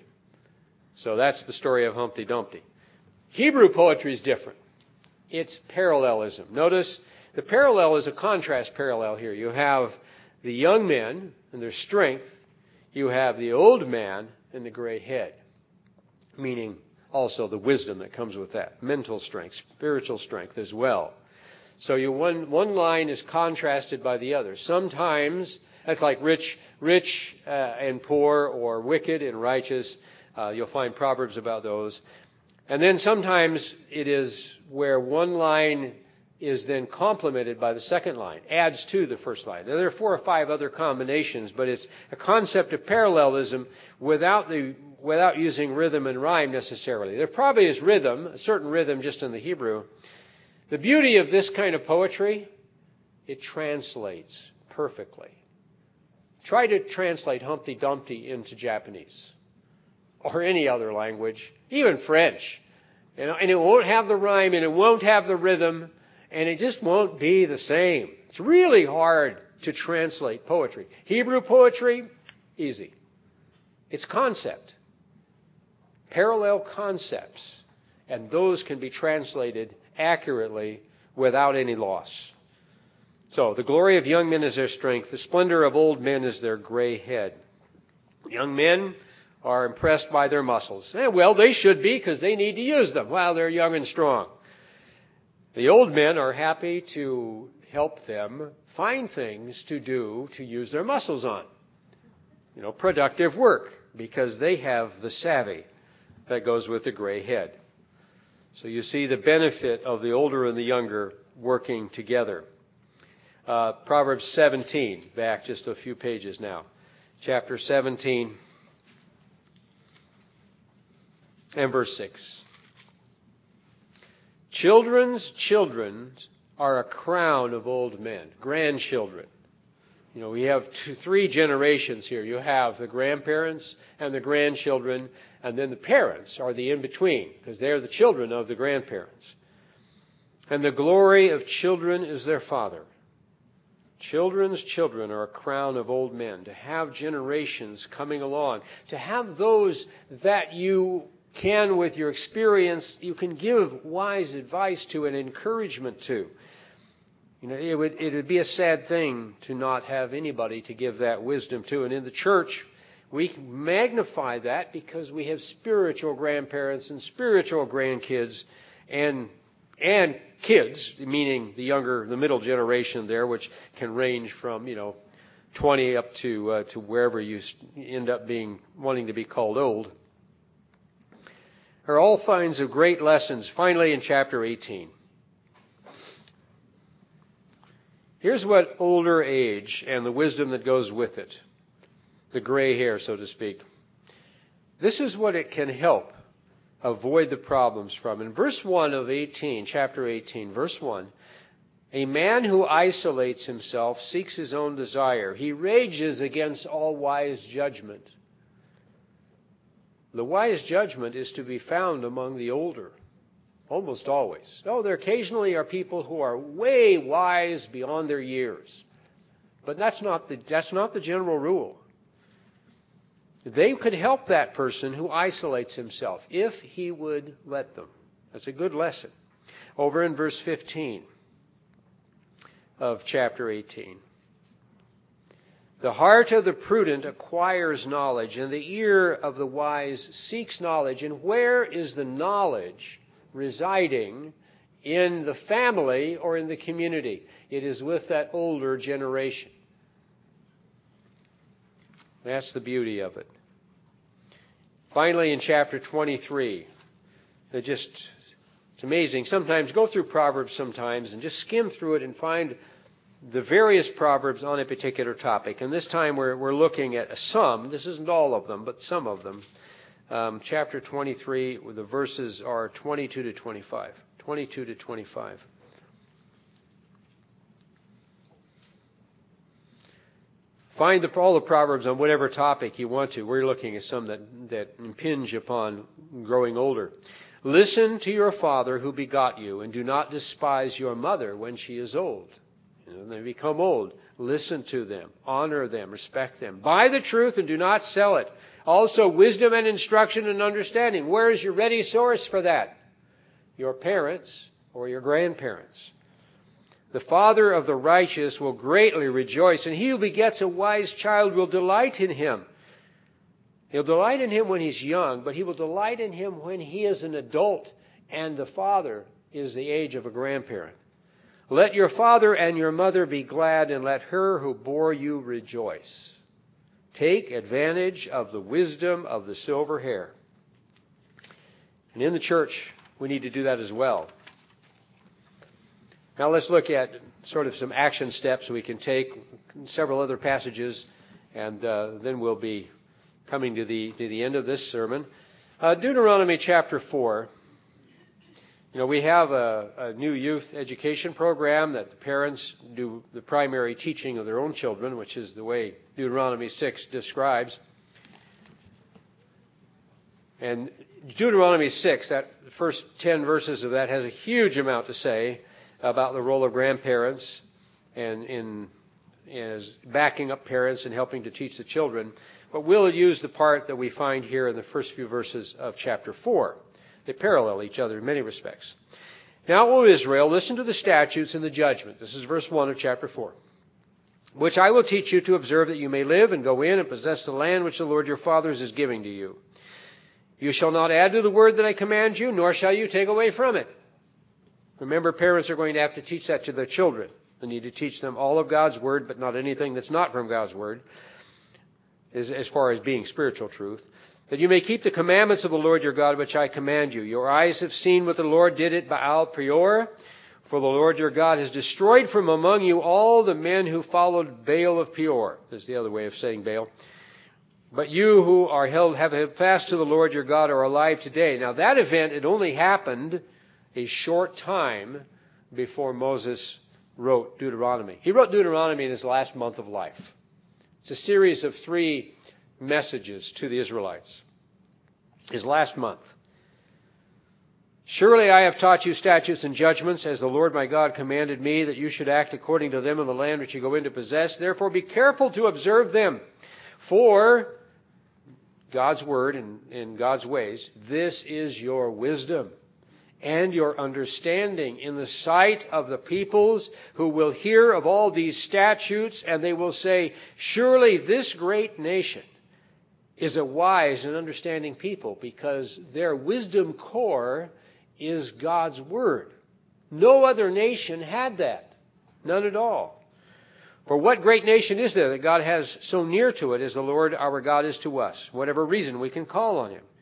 So that's the story of Humpty Dumpty. Hebrew poetry is different. It's parallelism. Notice the parallel is a contrast parallel here. You have the young men and their strength. You have the old man and the gray head, meaning also the wisdom that comes with that, mental strength, spiritual strength as well. So you one one line is contrasted by the other. Sometimes that's like rich, rich uh, and poor, or wicked and righteous. Uh, you'll find proverbs about those. And then sometimes it is where one line is then complemented by the second line, adds to the first line. Now, there are four or five other combinations, but it's a concept of parallelism without the without using rhythm and rhyme necessarily. There probably is rhythm, a certain rhythm just in the Hebrew. The beauty of this kind of poetry, it translates perfectly. Try to translate Humpty Dumpty into Japanese or any other language, even French. You know, and it won't have the rhyme and it won't have the rhythm, and it just won't be the same. It's really hard to translate poetry. Hebrew poetry, easy. It's concept. Parallel concepts. And those can be translated accurately without any loss. So, the glory of young men is their strength. The splendor of old men is their gray head. Young men are impressed by their muscles. Eh, well, they should be, because they need to use them while they're young and strong. The old men are happy to help them find things to do to use their muscles on. You know, productive work, because they have the savvy that goes with the gray head. So you see the benefit of the older and the younger working together. Uh, Proverbs seventeen, back just a few pages now. Chapter seventeen and verse six. Children's children are a crown of old men, grandchildren. You know, we have two, three generations here. You have the grandparents and the grandchildren, and then the parents are the in-between, because they're the children of the grandparents. And the glory of children is their father. Children's children are a crown of old men. To have generations coming along, to have those that you can, with your experience, you can give wise advice to and encouragement to. You know, it would it would be a sad thing to not have anybody to give that wisdom to. And in the church, we magnify that because we have spiritual grandparents and spiritual grandkids and and kids, meaning the younger, the middle generation there, which can range from, you know, twenty up to uh, to wherever you end up being wanting to be called old. Are all kinds of great lessons. Finally, in chapter eighteen. Here's what older age and the wisdom that goes with it, the gray hair, so to speak. This is what it can help avoid the problems from. In verse one of eighteen, chapter eighteen, verse one, a man who isolates himself seeks his own desire. He rages against all wise judgment. The wise judgment is to be found among the older. Almost always. Oh, there occasionally are people who are way wise beyond their years. But that's not the, that's not the general rule. They could help that person who isolates himself if he would let them. That's a good lesson. Over in verse fifteen of chapter eighteen. The heart of the prudent acquires knowledge, and the ear of the wise seeks knowledge. And where is the knowledge residing? In the family or in the community? It is with that older generation. That's the beauty of it. Finally, in chapter twenty-three, it just, it's amazing. Sometimes go through Proverbs sometimes and just skim through it and find the various Proverbs on a particular topic. And this time we're, we're looking at some. This isn't all of them, but some of them. Um, chapter twenty-three, the verses are twenty-two to twenty-five. twenty-two to twenty-five. Find the, all the Proverbs on whatever topic you want to. We're looking at some that, that impinge upon growing older. Listen to your father who begot you, and do not despise your mother when she is old. You know, when they become old, listen to them, honor them, respect them. Buy the truth and do not sell it. Also, wisdom and instruction and understanding. Where is your ready source for that? Your parents or your grandparents. The father of the righteous will greatly rejoice, and he who begets a wise child will delight in him. He'll delight in him when he's young, but he will delight in him when he is an adult and the father is the age of a grandparent. Let your father and your mother be glad, and let her who bore you rejoice. Take advantage of the wisdom of the silver hair. And in the church, we need to do that as well. Now let's look at sort of some action steps we can take, several other passages, and uh, then we'll be coming to the to the end of this sermon. Uh, Deuteronomy chapter four. You know, we have a, a new youth education program that the parents do the primary teaching of their own children, which is the way Deuteronomy six describes. And Deuteronomy six, that first ten verses of that, has a huge amount to say about the role of grandparents and in as backing up parents and helping to teach the children. But we'll use the part that we find here in the first few verses of chapter four. They parallel each other in many respects. Now, O Israel, listen to the statutes and the judgment. This is verse one of chapter four. Which I will teach you to observe, that you may live and go in and possess the land which the Lord your fathers is giving to you. You shall not add to the word that I command you, nor shall you take away from it. Remember, parents are going to have to teach that to their children. They need to teach them all of God's word, but not anything that's not from God's word, as, as far as being spiritual truth. That you may keep the commandments of the Lord your God, which I command you. Your eyes have seen what the Lord did at Baal Peor, for the Lord your God has destroyed from among you all the men who followed Baal of Peor. That's the other way of saying Baal. But you who are held have held fast to the Lord your God are alive today. Now that event, it only happened a short time before Moses wrote Deuteronomy. He wrote Deuteronomy in his last month of life. It's a series of three messages to the Israelites. His last month. Surely I have taught you statutes and judgments, as the Lord my God commanded me, that you should act according to them in the land which you go in to possess. Therefore be careful to observe them. For God's word and, and God's ways, this is your wisdom and your understanding in the sight of the peoples who will hear of all these statutes, and they will say, surely this great nation is a wise and understanding people, because their wisdom core is God's word. No other nation had that. None at all. For what great nation is there that God has so near to it as the Lord our God is to us? Whatever reason we can call on him.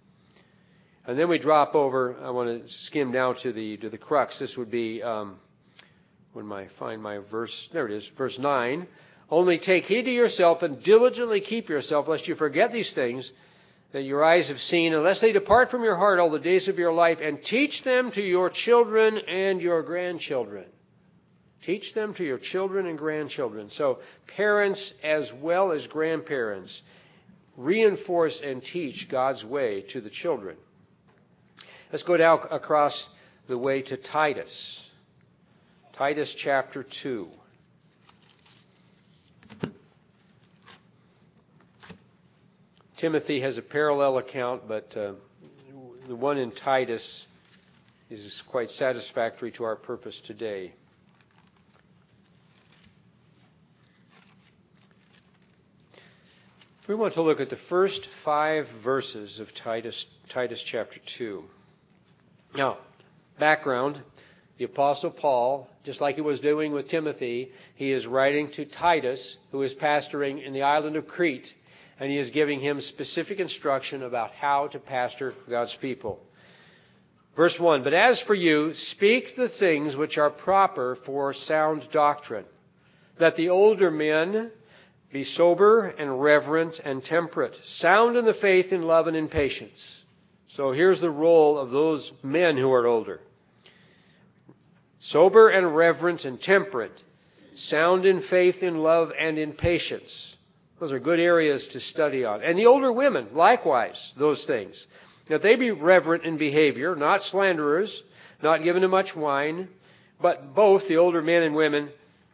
And then we drop over. I want to skim down to the to the crux. This would be um, when I find my verse. There it is, verse nine. Only take heed to yourself and diligently keep yourself, lest you forget these things that your eyes have seen, unless they depart from your heart all the days of your life, and teach them to your children and your grandchildren. Teach them to your children and grandchildren. So parents as well as grandparents reinforce and teach God's way to the children. Let's go down across the way to Titus. Titus chapter two. Timothy has a parallel account, but uh, the one in Titus is quite satisfactory to our purpose today. We want to look at the first five verses of Titus, Titus chapter two. Now, background, the Apostle Paul, just like he was doing with Timothy, he is writing to Titus, who is pastoring in the island of Crete, and he is giving him specific instruction about how to pastor God's people. Verse one, but as for you, speak the things which are proper for sound doctrine, that the older men be sober and reverent and temperate, sound in the faith, in love, and in patience. So here's the role of those men who are older. Sober and reverent and temperate, sound in faith, in love, and in patience. Those are good areas to study on. And the older women, likewise, those things. That they be reverent in behavior, not slanderers, not given to much wine, but both the older men and women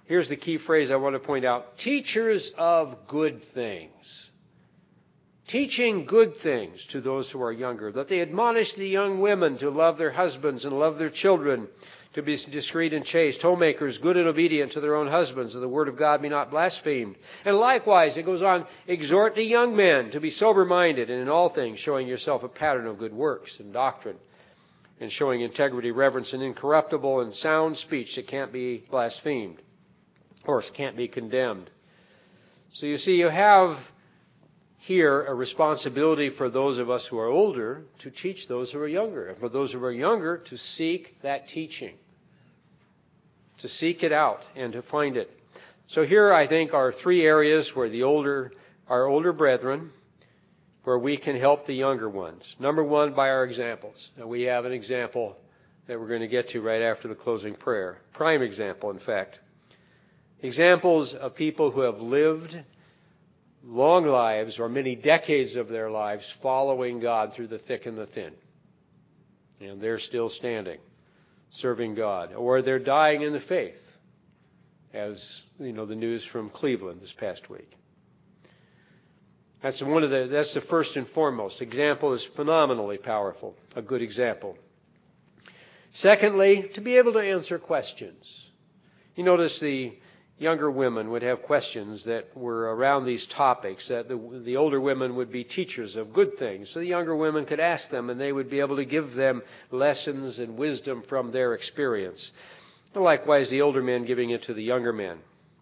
here's the key phrase I want to point out. Teachers of good things. Teaching good things to those who are younger, that they admonish the young women to love their husbands and love their children, to be discreet and chaste, homemakers, good and obedient to their own husbands, that the word of God be not blasphemed. And likewise, it goes on, exhort the young men to be sober-minded, and in all things showing yourself a pattern of good works and doctrine, and showing integrity, reverence, and incorruptible and sound speech that can't be blasphemed, or can't be condemned. So you see, you have here a responsibility for those of us who are older to teach those who are younger, and for those who are younger to seek that teaching, to seek it out and to find it. So here I think are three areas where the older, our older brethren, where we can help the younger ones. Number one, by our examples. Now we have an example that we're going to get to right after the closing prayer. Prime example, in fact. Examples of people who have lived long lives, or many decades of their lives, following God through the thick and the thin. And they're still standing, serving God. Or they're dying in the faith, as you know, the news from Cleveland this past week. That's one of the that's the first and foremost. Example is phenomenally powerful, a good example. Secondly, to be able to answer questions. You notice the younger women would have questions that were around these topics, that the, the older women would be teachers of good things. So the younger women could ask them, and they would be able to give them lessons and wisdom from their experience. And likewise, the older men giving it to the younger men.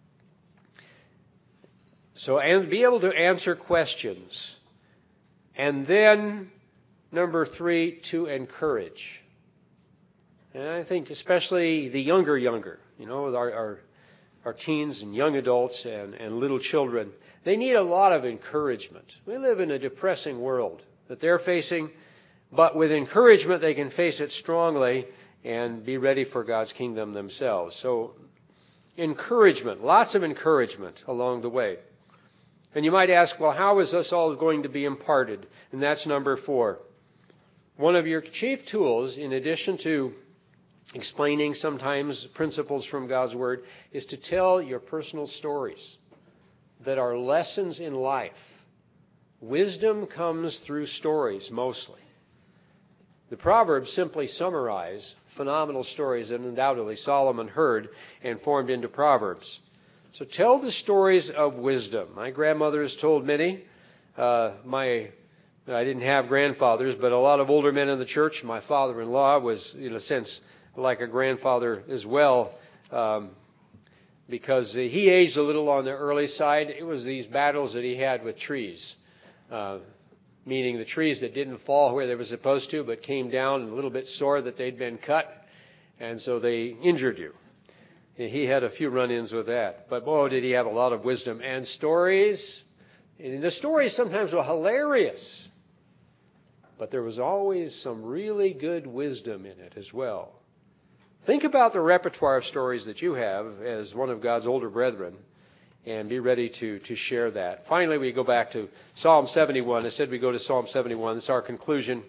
So, and be able to answer questions. And then, number three, to encourage. And I think especially the younger, younger, you know, our, our our teens and young adults and, and little children, they need a lot of encouragement. We live in a depressing world that they're facing, but with encouragement they can face it strongly and be ready for God's kingdom themselves. So encouragement, lots of encouragement along the way. And you might ask, well, how is this all going to be imparted? And that's number four. One of your chief tools, in addition to explaining sometimes principles from God's Word, is to tell your personal stories that are lessons in life. Wisdom comes through stories mostly. The Proverbs simply summarize phenomenal stories that undoubtedly Solomon heard and formed into Proverbs. So tell the stories of wisdom. My grandmother has told many. Uh, my I didn't have grandfathers, but a lot of older men in the church. My father-in-law was, in a sense, like a grandfather as well, um, because he aged a little on the early side. It was these battles that he had with trees, uh, meaning the trees that didn't fall where they were supposed to, but came down a little bit sore that they'd been cut, and so they injured you. He had a few run-ins with that. But, boy, did he have a lot of wisdom and stories. And the stories sometimes were hilarious, but there was always some really good wisdom in it as well. Think about the repertoire of stories that you have as one of God's older brethren, and be ready to, to share that. Finally, we go back to Psalm seventy-one. I said we go to Psalm seventy-one. It's our conclusion.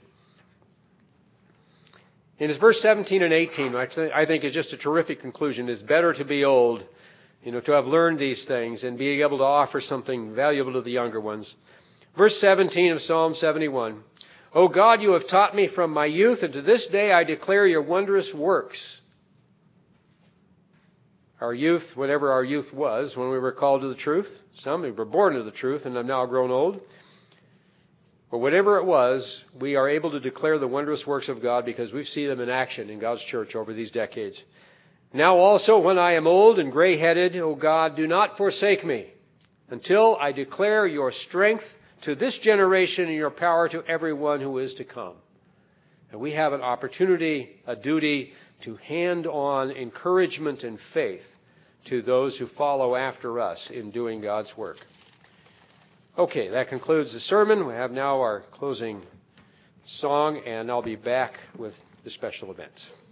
In verse seventeen and eighteen, I think is just a terrific conclusion. It's better to be old, you know, to have learned these things and be able to offer something valuable to the younger ones. Verse seventeen of Psalm seventy-one. O God, you have taught me from my youth, and to this day I declare your wondrous works. Our youth, whatever our youth was, when we were called to the truth. Some were born to the truth and have now grown old. But whatever it was, we are able to declare the wondrous works of God because we've seen them in action in God's church over these decades. Now also, when I am old and gray-headed, O God, do not forsake me until I declare your strength to this generation and your power to everyone who is to come. And we have an opportunity, a duty, to hand on encouragement and faith to those who follow after us in doing God's work. Okay, that concludes the sermon. We have now our closing song, and I'll be back with the special events.